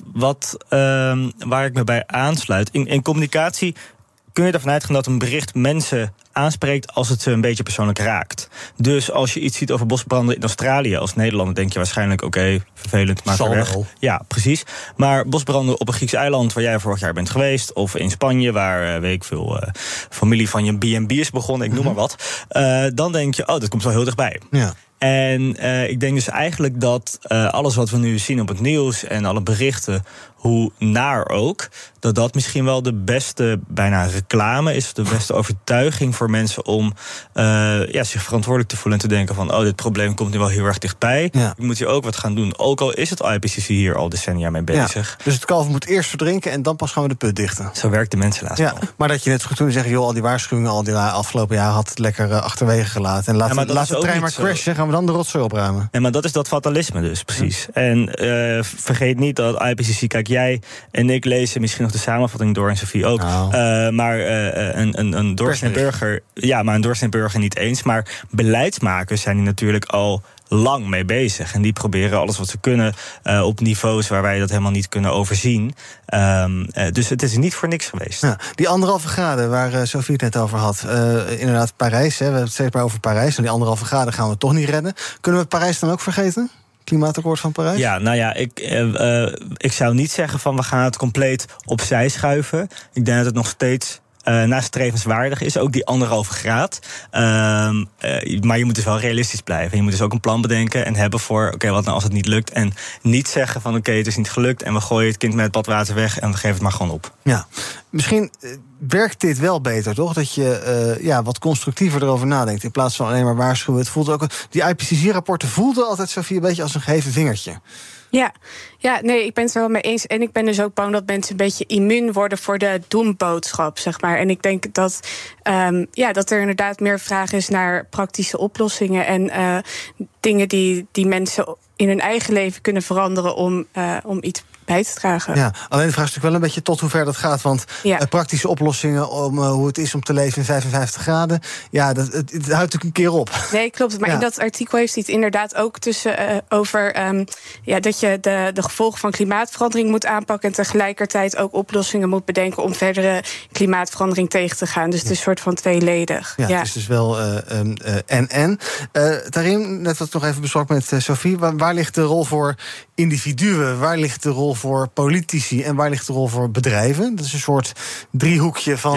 waar ik me bij aansluit, in communicatie kun je ervan uitgaan dat een bericht mensen aanspreekt als het ze een beetje persoonlijk raakt. Dus als je iets ziet over bosbranden in Australië als Nederlander, denk je waarschijnlijk vervelend, maak er weg. Ja, precies. Maar bosbranden op een Grieks eiland waar jij vorig jaar bent geweest, of in Spanje waar familie van je B&B is begonnen, ik noem maar wat. Dan denk je, dat komt wel heel dichtbij. Ja. En ik denk dus eigenlijk dat alles wat we nu zien op het nieuws en alle berichten, hoe naar ook, dat misschien wel de beste bijna reclame is, de beste overtuiging voor mensen om zich verantwoordelijk te voelen en te denken van dit probleem komt nu wel heel erg dichtbij. Ja. Je moet hier ook wat gaan doen. Ook al is het IPCC hier al decennia mee bezig. Ja. Dus het kalf moet eerst verdrinken en dan pas gaan we de put dichten. Zo werkt de mensenlaatst al. Maar dat je net zo goed toen zeggen, al die waarschuwingen al die afgelopen jaar had het lekker achterwege gelaten. En laat de trein maar crashen, gaan we dan de rotzooi opruimen. Ja, maar dat is dat fatalisme dus, precies. Ja. En vergeet niet dat IPCC, kijk, jij en ik lezen misschien nog de samenvatting door en Sophie ook. Maar een doorsnee burger, maar een doorsnee burger niet eens. Maar beleidsmakers zijn hier natuurlijk al lang mee bezig. En die proberen alles wat ze kunnen op niveaus waar wij dat helemaal niet kunnen overzien. Dus het is niet voor niks geweest. Ja, die 1,5 graden waar Sophie het net over had. Inderdaad, Parijs. We hebben het steeds maar over Parijs. En die 1,5 graden gaan we toch niet redden. Kunnen we Parijs dan ook vergeten? Klimaatakkoord van Parijs? Ja, nou ja, ik zou niet zeggen van we gaan het compleet opzij schuiven. Ik denk dat het nog steeds nastrevenswaardig is, ook die 1,5 graad. Maar je moet dus wel realistisch blijven. En je moet dus ook een plan bedenken en hebben voor wat nou als het niet lukt. En niet zeggen van het is niet gelukt en we gooien het kind met het badwater weg en we geven het maar gewoon op. Ja, misschien werkt dit wel beter, toch? Dat je wat constructiever erover nadenkt in plaats van alleen maar waarschuwen. Het voelt ook, die IPCC-rapporten voelden altijd, Sophie, een beetje als een geheven vingertje. Ja, nee, ik ben het er wel mee eens. En ik ben dus ook bang dat mensen een beetje immuun worden voor de doemboodschap, zeg maar. En ik denk dat er inderdaad meer vraag is naar praktische oplossingen en dingen die mensen in hun eigen leven kunnen veranderen om iets bij te dragen. Ja, alleen de vraag is natuurlijk wel een beetje tot hoe ver dat gaat. Want praktische oplossingen om hoe het is om te leven in 55 graden... ja, het houdt natuurlijk een keer op. Nee, klopt. Maar in dat artikel heeft hij het inderdaad ook over... dat je de gevolgen van klimaatverandering moet aanpakken... en tegelijkertijd ook oplossingen moet bedenken... om verdere klimaatverandering tegen te gaan. Dus het is een soort van tweeledig. Ja, het is dus wel en. Tarim, net wat ik nog even besproken met Sophie... waar ligt de rol voor individuen? Waar ligt de rol voor politici? En waar ligt de rol voor bedrijven? Dat is een soort driehoekje van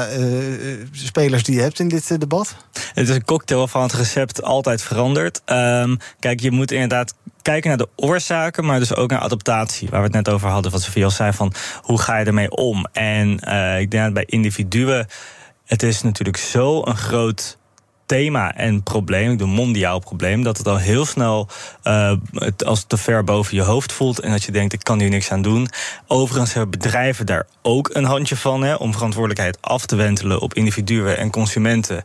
spelers die je hebt in dit debat. Het is een cocktail waarvan het recept altijd verandert. Kijk, je moet inderdaad kijken naar de oorzaken, maar dus ook naar adaptatie. Waar we het net over hadden, wat Sophie al zei, van hoe ga je ermee om? En ik denk dat bij individuen, het is natuurlijk zo een groot thema en probleem, een mondiaal probleem, dat het al heel snel het als te ver boven je hoofd voelt en dat je denkt, ik kan hier niks aan doen. Overigens hebben bedrijven daar ook een handje van, om verantwoordelijkheid af te wentelen op individuen en consumenten,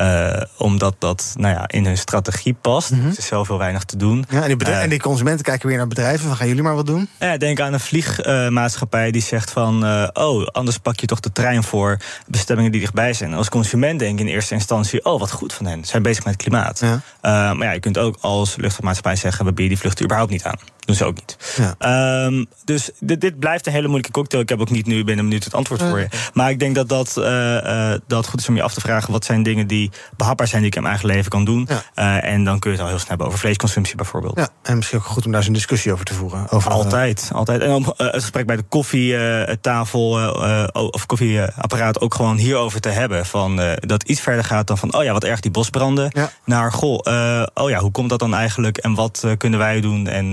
omdat dat in hun strategie past. Er is zelf heel weinig te doen. Ja, en die consumenten kijken weer naar bedrijven, van gaan jullie maar wat doen? Denk aan een vliegmaatschappij die zegt van, anders pak je toch de trein voor bestemmingen die dichtbij zijn. Als consument denk je in eerste instantie, wat goed van hen. Ze zijn bezig met het klimaat. Ja. Maar je kunt ook als luchtvaartmaatschappij zeggen, we bieden die vluchten überhaupt niet aan. Doen ze ook niet. Ja. Dus dit blijft een hele moeilijke cocktail. Ik heb ook niet nu binnen een minuut het antwoord voor je. Maar ik denk dat goed is om je af te vragen, wat zijn dingen die behapbaar zijn die ik in mijn eigen leven kan doen. Ja. En dan kun je het al heel snel hebben over vleesconsumptie bijvoorbeeld. Ja, en misschien ook goed om daar eens een discussie over te voeren. Altijd. En om het gesprek bij de koffietafel of koffieapparaat ook gewoon hierover te hebben. Van, dat iets verder gaat dan van, wat erg die bosbranden. Ja. Naar, hoe komt dat dan eigenlijk en wat kunnen wij doen? En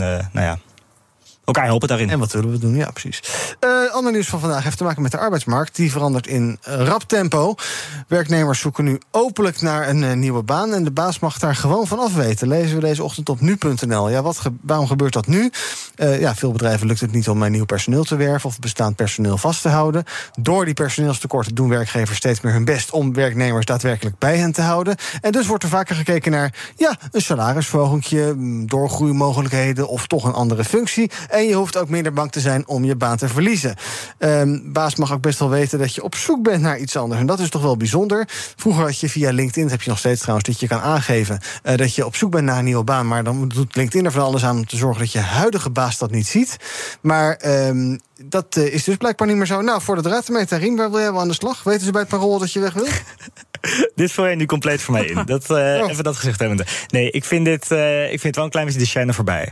elkaar helpen daarin. En wat willen we doen? Ja, precies. Ander nieuws van vandaag heeft te maken met de arbeidsmarkt. Die verandert in rap tempo. Werknemers zoeken nu openlijk naar een nieuwe baan. En de baas mag daar gewoon van afweten. Lezen we deze ochtend op nu.nl. Ja, waarom gebeurt dat nu? Veel bedrijven lukt het niet om nieuw personeel te werven of bestaand personeel vast te houden. Door die personeelstekorten doen werkgevers steeds meer hun best om werknemers daadwerkelijk bij hen te houden. En dus wordt er vaker gekeken naar een salarisverhoging, doorgroeimogelijkheden of toch een andere functie. En je hoeft ook minder bang te zijn om je baan te verliezen. Baas mag ook best wel weten dat je op zoek bent naar iets anders. En dat is toch wel bijzonder. Vroeger had je via LinkedIn, dat heb je nog steeds trouwens, dat je kan aangeven dat je op zoek bent naar een nieuwe baan. Maar dan doet LinkedIn er van alles aan om te zorgen dat je huidige baas dat niet ziet. Maar dat is dus blijkbaar niet meer zo. Nou, voor de draad ermee, Tarim, waar wil jij wel aan de slag? Weten ze bij het Parool dat je weg wil? Dit vul je nu compleet voor mij in. Even dat gezegd hebbende. Nee, ik vind het wel een klein beetje de shine voorbij.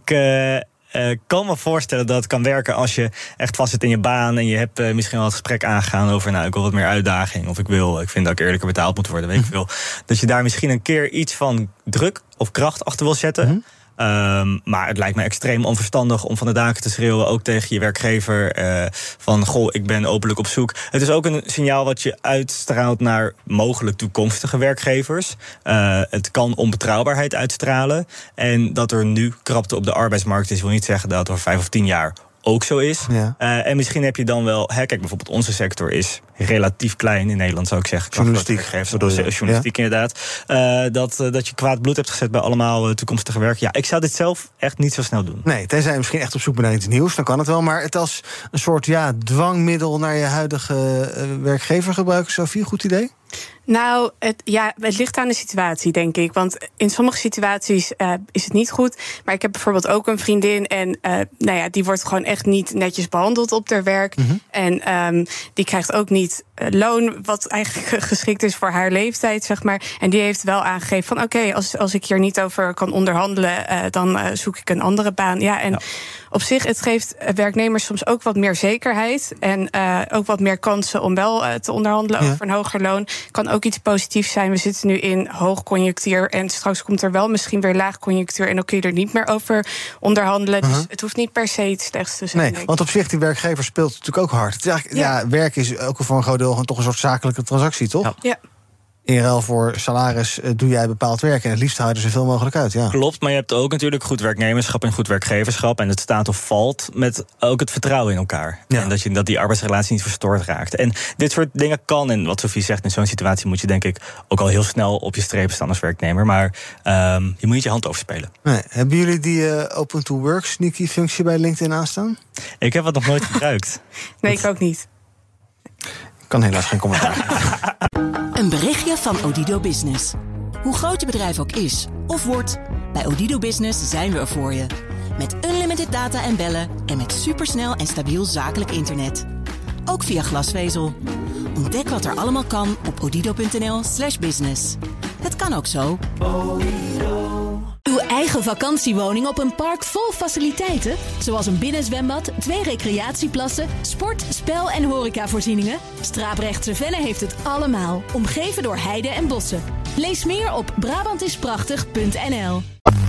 Ik kan me voorstellen dat het kan werken als je echt vast zit in je baan en je hebt misschien wel het gesprek aangegaan over, ik wil wat meer uitdaging of ik vind dat ik eerlijker betaald moet worden, weet ik veel. Dat je daar misschien een keer iets van druk of kracht achter wil zetten. Maar het lijkt me extreem onverstandig om van de daken te schreeuwen, ook tegen je werkgever, van ik ben openlijk op zoek. Het is ook een signaal wat je uitstraalt naar mogelijk toekomstige werkgevers. Het kan onbetrouwbaarheid uitstralen. En dat er nu krapte op de arbeidsmarkt is, wil niet zeggen dat het over 5 of 10 jaar ook zo is. Ja. En misschien heb je dan wel, kijk, bijvoorbeeld onze sector is relatief klein in Nederland, zou ik zeggen. Journalistiek inderdaad. Dat je kwaad bloed hebt gezet bij allemaal toekomstige werk. Ja, ik zou dit zelf echt niet zo snel doen. Nee, tenzij je misschien echt op zoek bent naar iets nieuws, dan kan het wel. Maar het als een soort dwangmiddel naar je huidige werkgever gebruiken, Sophie, goed idee? Nou, het ligt aan de situatie, denk ik. Want in sommige situaties is het niet goed. Maar ik heb bijvoorbeeld ook een vriendin en die wordt gewoon echt niet netjes behandeld op haar werk. En die krijgt ook niet loon wat eigenlijk geschikt is voor haar leeftijd, zeg maar. En die heeft wel aangegeven van als ik hier niet over kan onderhandelen, dan zoek ik een andere baan. Op zich, het geeft werknemers soms ook wat meer zekerheid en ook wat meer kansen om wel te onderhandelen over een hoger loon. Kan ook iets positiefs zijn. We zitten nu in hoogconjunctuur en straks komt er wel misschien weer laagconjunctuur en dan kun je er niet meer over onderhandelen. Dus het hoeft niet per se het slechtste te zijn. Nee, want op zich, die werkgever speelt natuurlijk ook hard. Het is eigenlijk, werk is ook voor een groot deel toch een soort zakelijke transactie, toch? Ja. in ruil voor salaris doe jij bepaald werk. En het liefst houden ze zoveel mogelijk uit. Ja. Klopt, maar je hebt ook natuurlijk goed werknemerschap en goed werkgeverschap. En het staat of valt met ook het vertrouwen in elkaar. Ja. En dat die arbeidsrelatie niet verstoord raakt. En dit soort dingen kan, en wat Sophie zegt, in zo'n situatie moet je denk ik ook al heel snel op je streep staan als werknemer. Maar je moet niet je hand overspelen. Nee. Hebben jullie die Open to Work sneaky functie bij LinkedIn aanstaan? Ik heb het nog nooit gebruikt. Nee, ik ook niet. Ik kan helaas geen commentaar. Een berichtje van Odido Business. Hoe groot je bedrijf ook is of wordt, bij Odido Business zijn we er voor je. Met unlimited data en bellen en met supersnel en stabiel zakelijk internet. Ook via glasvezel. Ontdek wat er allemaal kan op odido.nl/business. Het kan ook zo. Uw eigen vakantiewoning op een park vol faciliteiten, zoals een binnenzwembad, 2 recreatieplassen, sport, spel en horecavoorzieningen. Straaprechtse Venne heeft het allemaal, omgeven door heide en bossen. Lees meer op Brabantisprachtig.nl.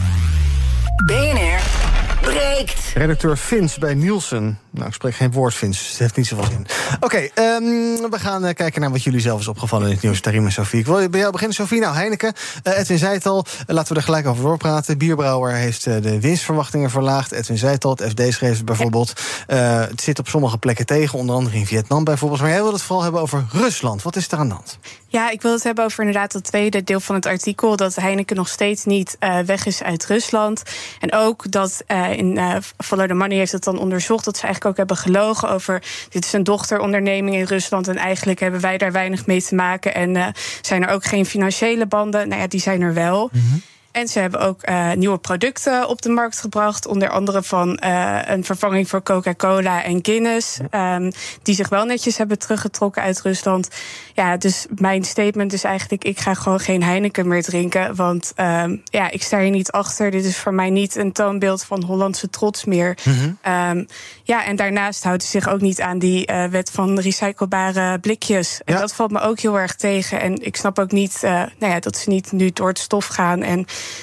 BNR breekt. Redacteur Vins bij Nielsen. Nou, ik spreek geen woord, Vins, dus het heeft niet zoveel zin. Oké, we gaan kijken naar wat jullie zelf is opgevallen in het nieuws. Tarim en Sophie. Ik wil bij jou beginnen, Sophie. Nou, Heineken, Edwin zei het al, laten we er gelijk over doorpraten. Bierbrouwer heeft de winstverwachtingen verlaagd. Edwin zei het al, het FD schreef het bijvoorbeeld. Het zit op sommige plekken tegen, onder andere in Vietnam bijvoorbeeld. Maar jij wil het vooral hebben over Rusland. Wat is er aan de hand? Ja, ik wil het hebben over inderdaad het tweede deel van het artikel, dat Heineken nog steeds niet weg is uit Rusland. En ook dat in Follow the Money heeft het dan onderzocht dat ze eigenlijk ook hebben gelogen over dit is een dochteronderneming in Rusland en eigenlijk hebben wij daar weinig mee te maken en zijn er ook geen financiële banden. Nou ja, die zijn er wel. Mm-hmm. En ze hebben ook nieuwe producten op de markt gebracht. Onder andere van een vervanging voor Coca-Cola en Guinness. Die zich wel netjes hebben teruggetrokken uit Rusland. Ja, dus mijn statement is eigenlijk, ik ga gewoon geen Heineken meer drinken. Want ik sta hier niet achter. Dit is voor mij niet een toonbeeld van Hollandse trots meer. Mm-hmm. En daarnaast houdt ze zich ook niet aan die wet van recyclebare blikjes. En dat valt me ook heel erg tegen. En ik snap ook niet dat ze niet nu door het stof gaan en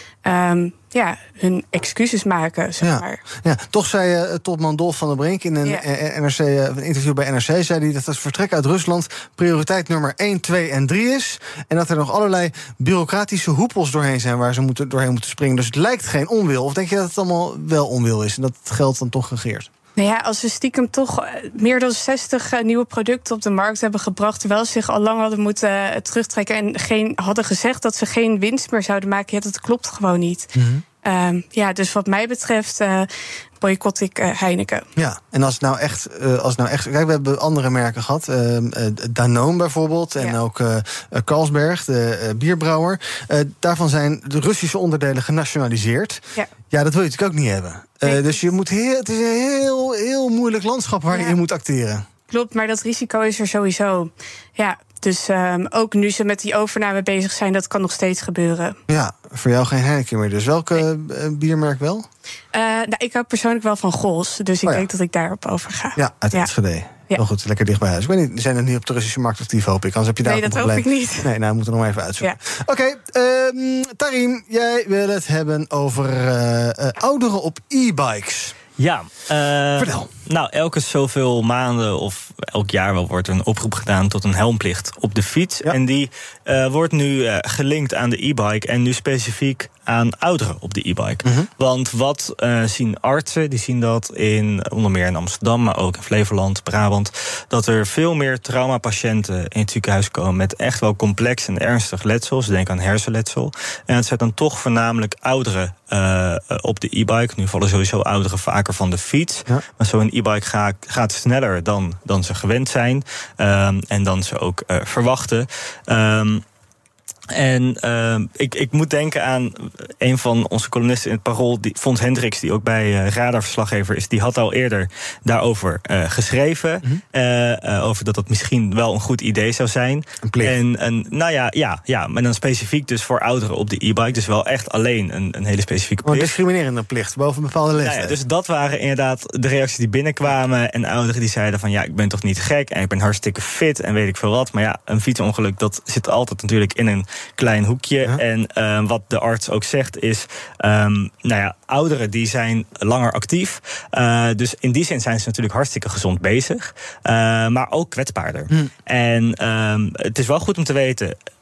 hun excuses maken, zeg maar. Ja, toch zei topman Dolf van der Brink in een interview bij NRC, zei hij dat het vertrek uit Rusland prioriteit nummer 1, 2 en 3 is. En dat er nog allerlei bureaucratische hoepels doorheen zijn waar ze doorheen moeten springen. Dus het lijkt geen onwil. Of denk je dat het allemaal wel onwil is en dat het geld dan toch regeert? Nou ja, als ze stiekem toch meer dan 60 nieuwe producten op de markt hebben gebracht, terwijl ze zich al lang hadden moeten terugtrekken en hadden gezegd dat ze geen winst meer zouden maken, dat klopt gewoon niet. Mm-hmm. Dus wat mij betreft boycott ik Heineken. Ja, en als het nou echt kijk, we hebben andere merken gehad. Danone bijvoorbeeld. En ook Carlsberg, de bierbrouwer. Daarvan zijn de Russische onderdelen genationaliseerd. Ja, dat wil je natuurlijk ook niet hebben. Dus je moet het is een heel moeilijk landschap waar je in moet acteren. Klopt, maar dat risico is er sowieso. Ja, dus ook nu ze met die overname bezig zijn, dat kan nog steeds gebeuren. Ja, voor jou geen Heineken meer. Dus welke biermerk wel? Ik hou persoonlijk wel van Gols, dus ik denk dat ik daarop over ga. Ja, uit Enschede. Ja. Heel goed, lekker dicht bij huis. Ik weet niet, zijn er niet op de Russische markt actief, hoop ik. Anders heb je daar dat hoop ik niet. Nee, we moeten nog even uitzoeken. Ja. Oké, Tarim, jij wil het hebben over ouderen op e-bikes. Ja, vertel. Nou, elke zoveel maanden of elk jaar wel wordt er een oproep gedaan tot een helmplicht op de fiets. Ja. En die wordt nu gelinkt aan de e-bike en nu specifiek aan ouderen op de e-bike. Mm-hmm. Want wat zien artsen? Die zien dat onder meer in Amsterdam, maar ook in Flevoland, Brabant, dat er veel meer traumapatiënten in het ziekenhuis komen met echt wel complex en ernstig letsel. Ze denken aan hersenletsel. En het zijn dan toch voornamelijk ouderen op de e-bike. Nu vallen sowieso ouderen vaker van de fiets. Ja. Maar zo'n e-bike gaat sneller dan ze gewend zijn. En dan ze ook verwachten. Ik moet denken aan een van onze columnisten in het Parool, Fons Hendricks, die ook bij radarverslaggever is. Die had al eerder daarover geschreven. Mm-hmm. Over dat misschien wel een goed idee zou zijn. Een plicht. Maar dan specifiek dus voor ouderen op de e-bike. Dus wel echt alleen een hele specifieke plicht. Een discriminerende plicht, boven een bepaalde leeftijd. Dus dat waren inderdaad de reacties die binnenkwamen. En ouderen die zeiden van ik ben toch niet gek en ik ben hartstikke fit en weet ik veel wat. Maar ja, een fietsongeluk, dat zit altijd natuurlijk in een klein hoekje. Ja. En wat de arts ook zegt is, ouderen die zijn langer actief. Dus in die zin zijn ze natuurlijk hartstikke gezond bezig. Maar ook kwetsbaarder. En het is wel goed om te weten,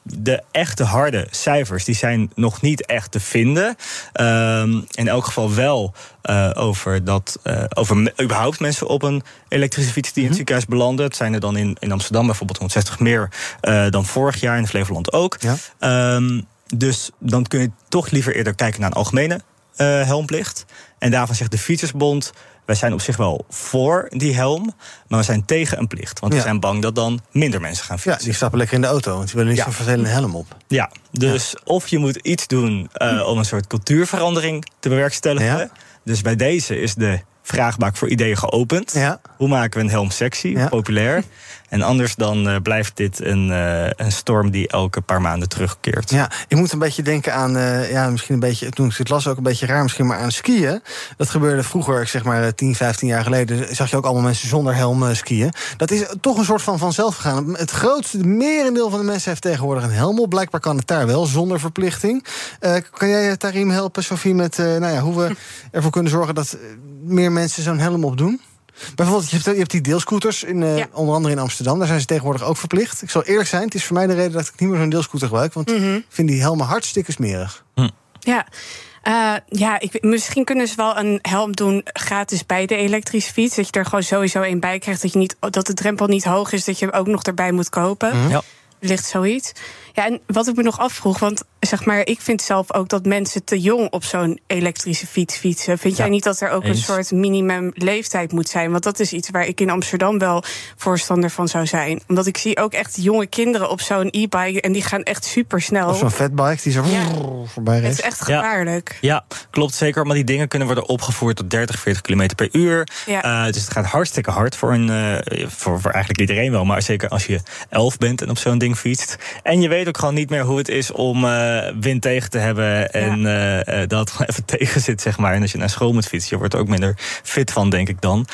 de echte harde cijfers, die zijn nog niet echt te vinden. In elk geval wel over überhaupt mensen op een elektrische fiets die in het ziekenhuis belanden. Het zijn er dan in Amsterdam bijvoorbeeld 160 meer dan vorig jaar, in Flevoland ook. Ja. Dus dan kun je toch liever eerder kijken naar een algemene helmplicht. En daarvan zegt de Fietsersbond: wij zijn op zich wel voor die helm, maar we zijn tegen een plicht. Want we zijn bang dat dan minder mensen gaan fietsen. Ja, die stappen lekker in de auto, want die willen niet zo'n vervelende helm op. Ja, dus of je moet iets doen om een soort cultuurverandering te bewerkstelligen. Ja. Dus bij deze is de vraagbaak voor ideeën geopend. Ja. Hoe maken we een helm sexy, populair? En anders dan blijft dit een storm die elke paar maanden terugkeert. Ja, ik moet een beetje denken aan, misschien een beetje, toen ik het las ook een beetje raar, misschien maar aan skiën. Dat gebeurde vroeger, zeg maar 10, 15 jaar geleden, zag je ook allemaal mensen zonder helm skiën. Dat is toch een soort van vanzelf gegaan. Het grootste, merendeel van de mensen heeft tegenwoordig een helm op. Blijkbaar kan het daar wel, zonder verplichting. Kan jij, Tarim, helpen, Sophie, met hoe we ervoor kunnen zorgen dat meer mensen zo'n helm op doen? Bijvoorbeeld, je hebt die deelscooters, onder andere in Amsterdam. Daar zijn ze tegenwoordig ook verplicht. Ik zal eerlijk zijn, het is voor mij de reden dat ik niet meer zo'n deelscooter gebruik. Want ik vind die helmen hartstikke smerig. Ja. Misschien kunnen ze wel een helm doen gratis bij de elektrische fiets. Dat je er gewoon sowieso een bij krijgt. Dat de drempel niet hoog is, dat je hem ook nog erbij moet kopen. Ja. Ligt zoiets. Ja, en wat ik me nog afvroeg, want zeg maar, ik vind zelf ook dat mensen te jong op zo'n elektrische fiets fietsen. Vind jij niet dat er ook een soort minimum leeftijd moet zijn? Want dat is iets waar ik in Amsterdam wel voorstander van zou zijn. Omdat ik zie ook echt jonge kinderen op zo'n e-bike en die gaan echt super snel. Of zo'n fatbike die zo voorbij race. Het is echt gevaarlijk. Ja, klopt zeker. Maar die dingen kunnen worden opgevoerd tot 30, 40 km per uur. Ja. Dus het gaat hartstikke hard voor eigenlijk iedereen wel. Maar zeker als je 11 bent en op zo'n ding fietst. En je weet ook gewoon niet meer hoe het is om wind tegen te hebben en dat gewoon even tegen zit, zeg maar. En als je naar school moet fietsen, je wordt er ook minder fit van, denk ik dan.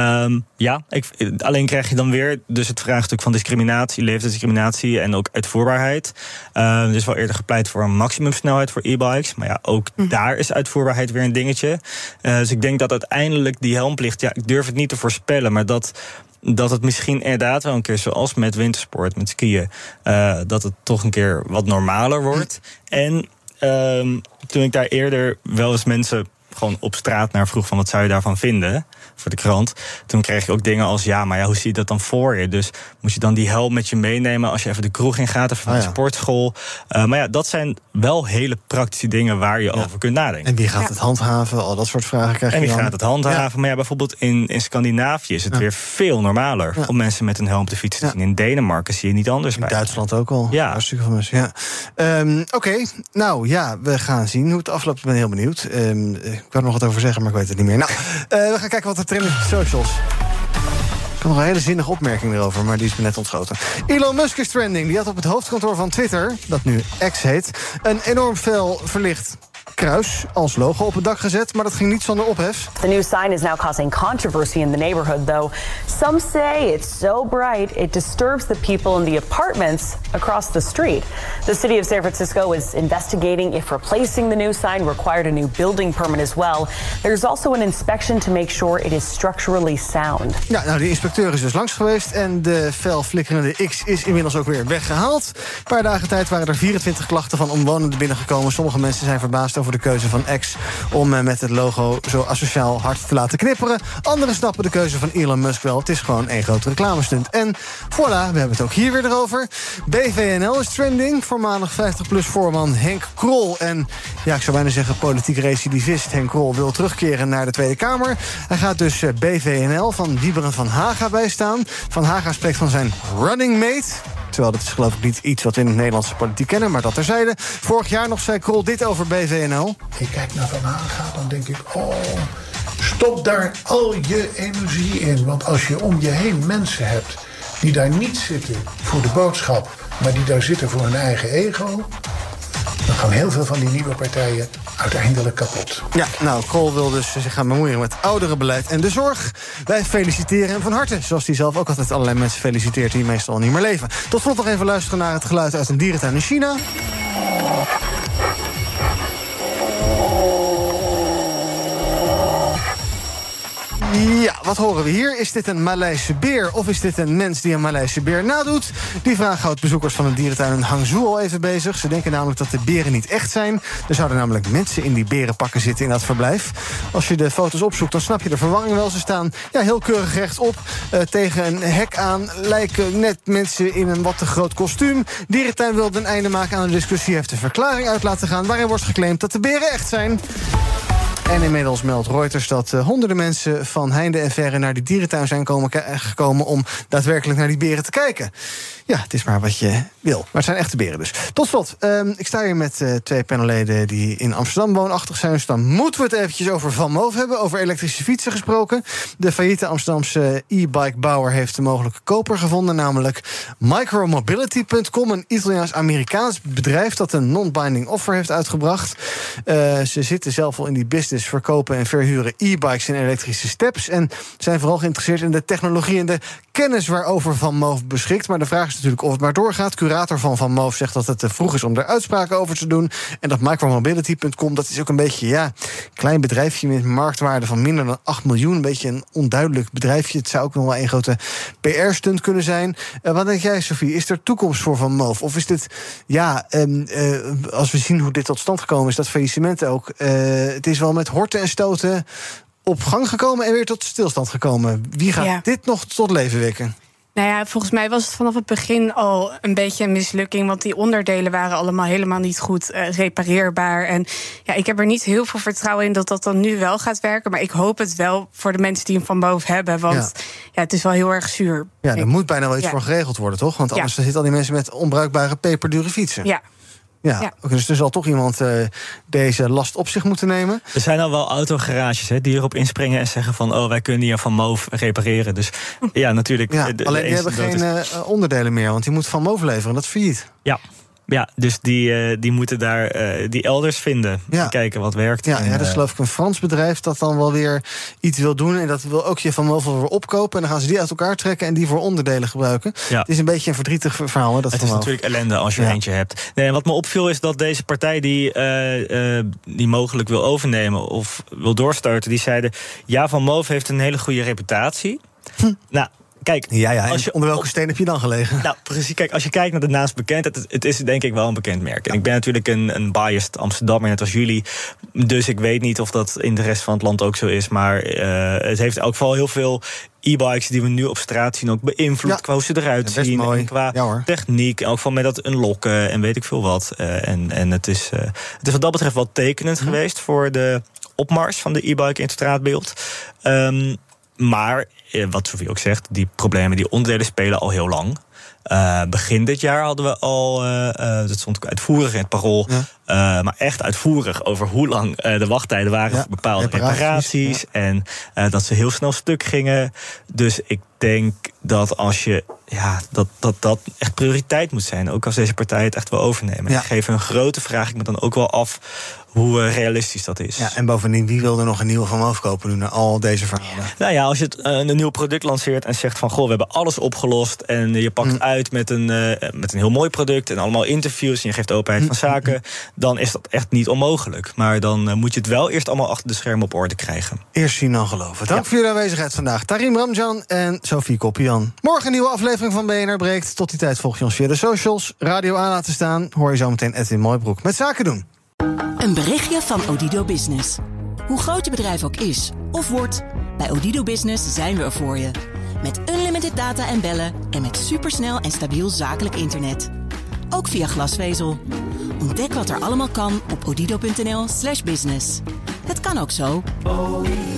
Alleen krijg je dan weer dus het vraagstuk van discriminatie, leeftijdsdiscriminatie en ook uitvoerbaarheid. Dus wel eerder gepleit voor een maximumsnelheid voor e-bikes. Maar ja, ook daar is uitvoerbaarheid weer een dingetje. Dus ik denk dat uiteindelijk die helmplicht, ik durf het niet te voorspellen, maar dat het misschien inderdaad wel een keer, zoals met wintersport, met skiën, dat het toch een keer wat normaler wordt. En toen ik daar eerder wel eens mensen gewoon op straat naar vroeg van wat zou je daarvan vinden voor de krant, toen kreeg je ook dingen als hoe zie je dat dan voor je? Dus moet je dan die helm met je meenemen als je even de kroeg in gaat of naar de sportschool? Maar dat zijn wel hele praktische dingen waar je over kunt nadenken. En wie gaat het handhaven? Al dat soort vragen krijg je dan. En wie gaat het handhaven? Maar bijvoorbeeld in Scandinavië is het weer veel normaler om mensen met een helm te fietsen te zien. In Denemarken zie je niet anders bij. In Duitsland ook al. Ja. Hartstikke veel mensen. Oké. We gaan zien hoe het afloopt. Ik ben heel benieuwd. Ik kan er nog wat over zeggen, maar ik weet het niet meer. We gaan kijken wat er trend is op de socials. Ik had nog een hele zinnige opmerking erover, maar die is me net ontschoten. Elon Musk is trending. Die had op het hoofdkantoor van Twitter, dat nu X heet, een enorm fel verlicht kruis als logo op het dak gezet, maar dat ging niet zonder ophef. The new sign is now causing controversy in the neighborhood, though. Some say it's so bright it disturbs the people in the apartments across the street. The city of San Francisco is investigating if replacing the new sign required a new building permit as well. There's also an inspection to make sure it is structurally sound. Ja, de inspecteur is dus langs geweest en de fel flikkerende X is inmiddels ook weer weggehaald. Een paar dagen tijd waren er 24 klachten van omwonenden binnengekomen. Sommige mensen zijn verbaasd over de keuze van X om met het logo zo asociaal hard te laten knipperen. Anderen snappen de keuze van Elon Musk wel. Het is gewoon één grote reclamestunt. En voilà, we hebben het ook hier weer erover. BVNL is trending. Voormalig 50PLUS voorman Henk Krol. En ik zou bijna zeggen politiek recidivist Henk Krol wil terugkeren naar de Tweede Kamer. Hij gaat dus BVNL van Wieberen van Haga bijstaan. Van Haga spreekt van zijn running mate. Terwijl dat is geloof ik niet iets wat we in de Nederlandse politiek kennen, maar dat terzijde. Vorig jaar nog zei Krol dit over BVNL. Ik kijk naar Van Haga, dan denk ik, stop daar al je energie in. Want als je om je heen mensen hebt die daar niet zitten voor de boodschap, maar die daar zitten voor hun eigen ego, dan gaan heel veel van die nieuwe partijen uiteindelijk kapot. Ja, Krol wil dus zich gaan bemoeien met ouderenbeleid en de zorg. Wij feliciteren hem van harte. Zoals hij zelf ook altijd allerlei mensen feliciteert die meestal niet meer leven. Tot slot nog even luisteren naar het geluid uit een dierentuin in China. Ja, wat horen we hier? Is dit een Maleise beer of is dit een mens die een Maleise beer nadoet? Die vraag houdt bezoekers van een dierentuin in Hangzhou al even bezig. Ze denken namelijk dat de beren niet echt zijn. Er zouden namelijk mensen in die berenpakken zitten in dat verblijf. Als je de foto's opzoekt, dan snap je de verwarring wel. Ze staan heel keurig rechtop tegen een hek aan. Lijken net mensen in een wat te groot kostuum. Dierentuin wilde een einde maken aan de discussie. Heeft een verklaring uit laten gaan waarin wordt geclaimd dat de beren echt zijn. En inmiddels meldt Reuters dat honderden mensen van heinde en verre naar die dierentuin zijn gekomen om daadwerkelijk naar die beren te kijken. Ja, het is maar wat je wil. Maar het zijn echte beren dus. Tot slot, ik sta hier met 2 panelleden die in Amsterdam woonachtig zijn. Dus dan moeten we het eventjes over Van Moof hebben. Over elektrische fietsen gesproken. De failliete Amsterdamse e-bike-bouwer heeft de mogelijke koper gevonden. Namelijk Micromobility.com, een Italiaans-Amerikaans bedrijf dat een non-binding offer heeft uitgebracht. Ze zitten zelf al in die business, verkopen en verhuren e-bikes en elektrische steps. En zijn vooral geïnteresseerd in de technologie en de kennis waarover Van Moof beschikt. Maar de vraag is natuurlijk of het maar doorgaat. Curator van Moof zegt dat het te vroeg is om daar uitspraken over te doen. En dat Micromobility.com, dat is ook een beetje, een klein bedrijfje met marktwaarde van minder dan 8 miljoen. Een beetje een onduidelijk bedrijfje. Het zou ook nog wel een grote PR-stunt kunnen zijn. Wat denk jij, Sophie? Is er toekomst voor Van Moof? Of is dit, als we zien hoe dit tot stand gekomen is, dat faillissement ook, het is wel met horten en stoten op gang gekomen en weer tot stilstand gekomen. Wie gaat dit nog tot leven wekken? Nou ja, volgens mij was het vanaf het begin al een beetje een mislukking, want die onderdelen waren allemaal helemaal niet goed repareerbaar. En ik heb er niet heel veel vertrouwen in dat dat dan nu wel gaat werken. Maar ik hoop het wel voor de mensen die hem van boven hebben. Want het is wel heel erg zuur. Ja, er moet bijna wel iets voor geregeld worden, toch? Want anders zitten al die mensen met onbruikbare, peperdure fietsen. Ja. Dus er zal toch iemand deze last op zich moeten nemen. Er zijn al wel autogarages die erop inspringen en zeggen van, wij kunnen hier Van Moof repareren. Dus natuurlijk. Alleen die hebben geen onderdelen meer, want die moet Van Moof leveren. Dat is failliet. Ja, dus die moeten daar die elders vinden. En kijken wat werkt. Ja, dat is geloof ik een Frans bedrijf dat dan wel weer iets wil doen. En dat wil ook je Van Moof weer opkopen. En dan gaan ze die uit elkaar trekken en die voor onderdelen gebruiken. Ja. Het is een beetje een verdrietig verhaal. Dat het is natuurlijk ellende als je er eentje hebt. Nee, en wat me opviel is dat deze partij die mogelijk wil overnemen of wil doorstarten, die zeiden, Van Moof heeft een hele goede reputatie. Nou, kijk, onder welke steen heb je dan gelegen? Nou, precies. Kijk, als je kijkt naar de naamsbekendheid, het is denk ik wel een bekend merk. En ik ben natuurlijk een biased Amsterdammer, net als jullie. Dus ik weet niet of dat in de rest van het land ook zo is. Maar het heeft ook wel heel veel e-bikes die we nu op straat zien ook beïnvloed qua hoe ze eruit zien. En qua techniek. En ook van met dat unlocken en weet ik veel wat. En het is wat dat betreft wel tekenend geweest voor de opmars van de e-bike in het straatbeeld. Maar wat Sophie ook zegt, die problemen, die onderdelen spelen al heel lang. Begin dit jaar hadden we al, dat stond uitvoerig in het Parool, maar echt uitvoerig over hoe lang de wachttijden waren voor bepaalde reparaties. En dat ze heel snel stuk gingen. Dus ik denk dat als je dat echt prioriteit moet zijn, ook als deze partij het echt wil overnemen. Ik geef een grote vraag, ik me dan ook wel af hoe realistisch dat is. Ja, en bovendien, wie wil er nog een nieuwe Van Moof kopen nu naar al deze verhalen? Nou ja, als je een nieuw product lanceert en zegt van, we hebben alles opgelost en je pakt uit met een heel mooi product en allemaal interviews en je geeft openheid van zaken, dan is dat echt niet onmogelijk. Maar dan moet je het wel eerst allemaal achter de schermen op orde krijgen. Eerst zien dan geloven. Dank voor jullie aanwezigheid vandaag. Tarim Ramjan en Sophie Koppian. Morgen een nieuwe aflevering van BNR Breekt. Tot die tijd volg je ons via de socials. Radio aan laten staan. Hoor je zo meteen Edwin Mooibroek met Zaken doen. Een berichtje van Odido Business. Hoe groot je bedrijf ook is of wordt, bij Odido Business zijn we er voor je. Met unlimited data en bellen en met supersnel en stabiel zakelijk internet. Ook via glasvezel. Ontdek wat er allemaal kan op odido.nl/business. Het kan ook zo.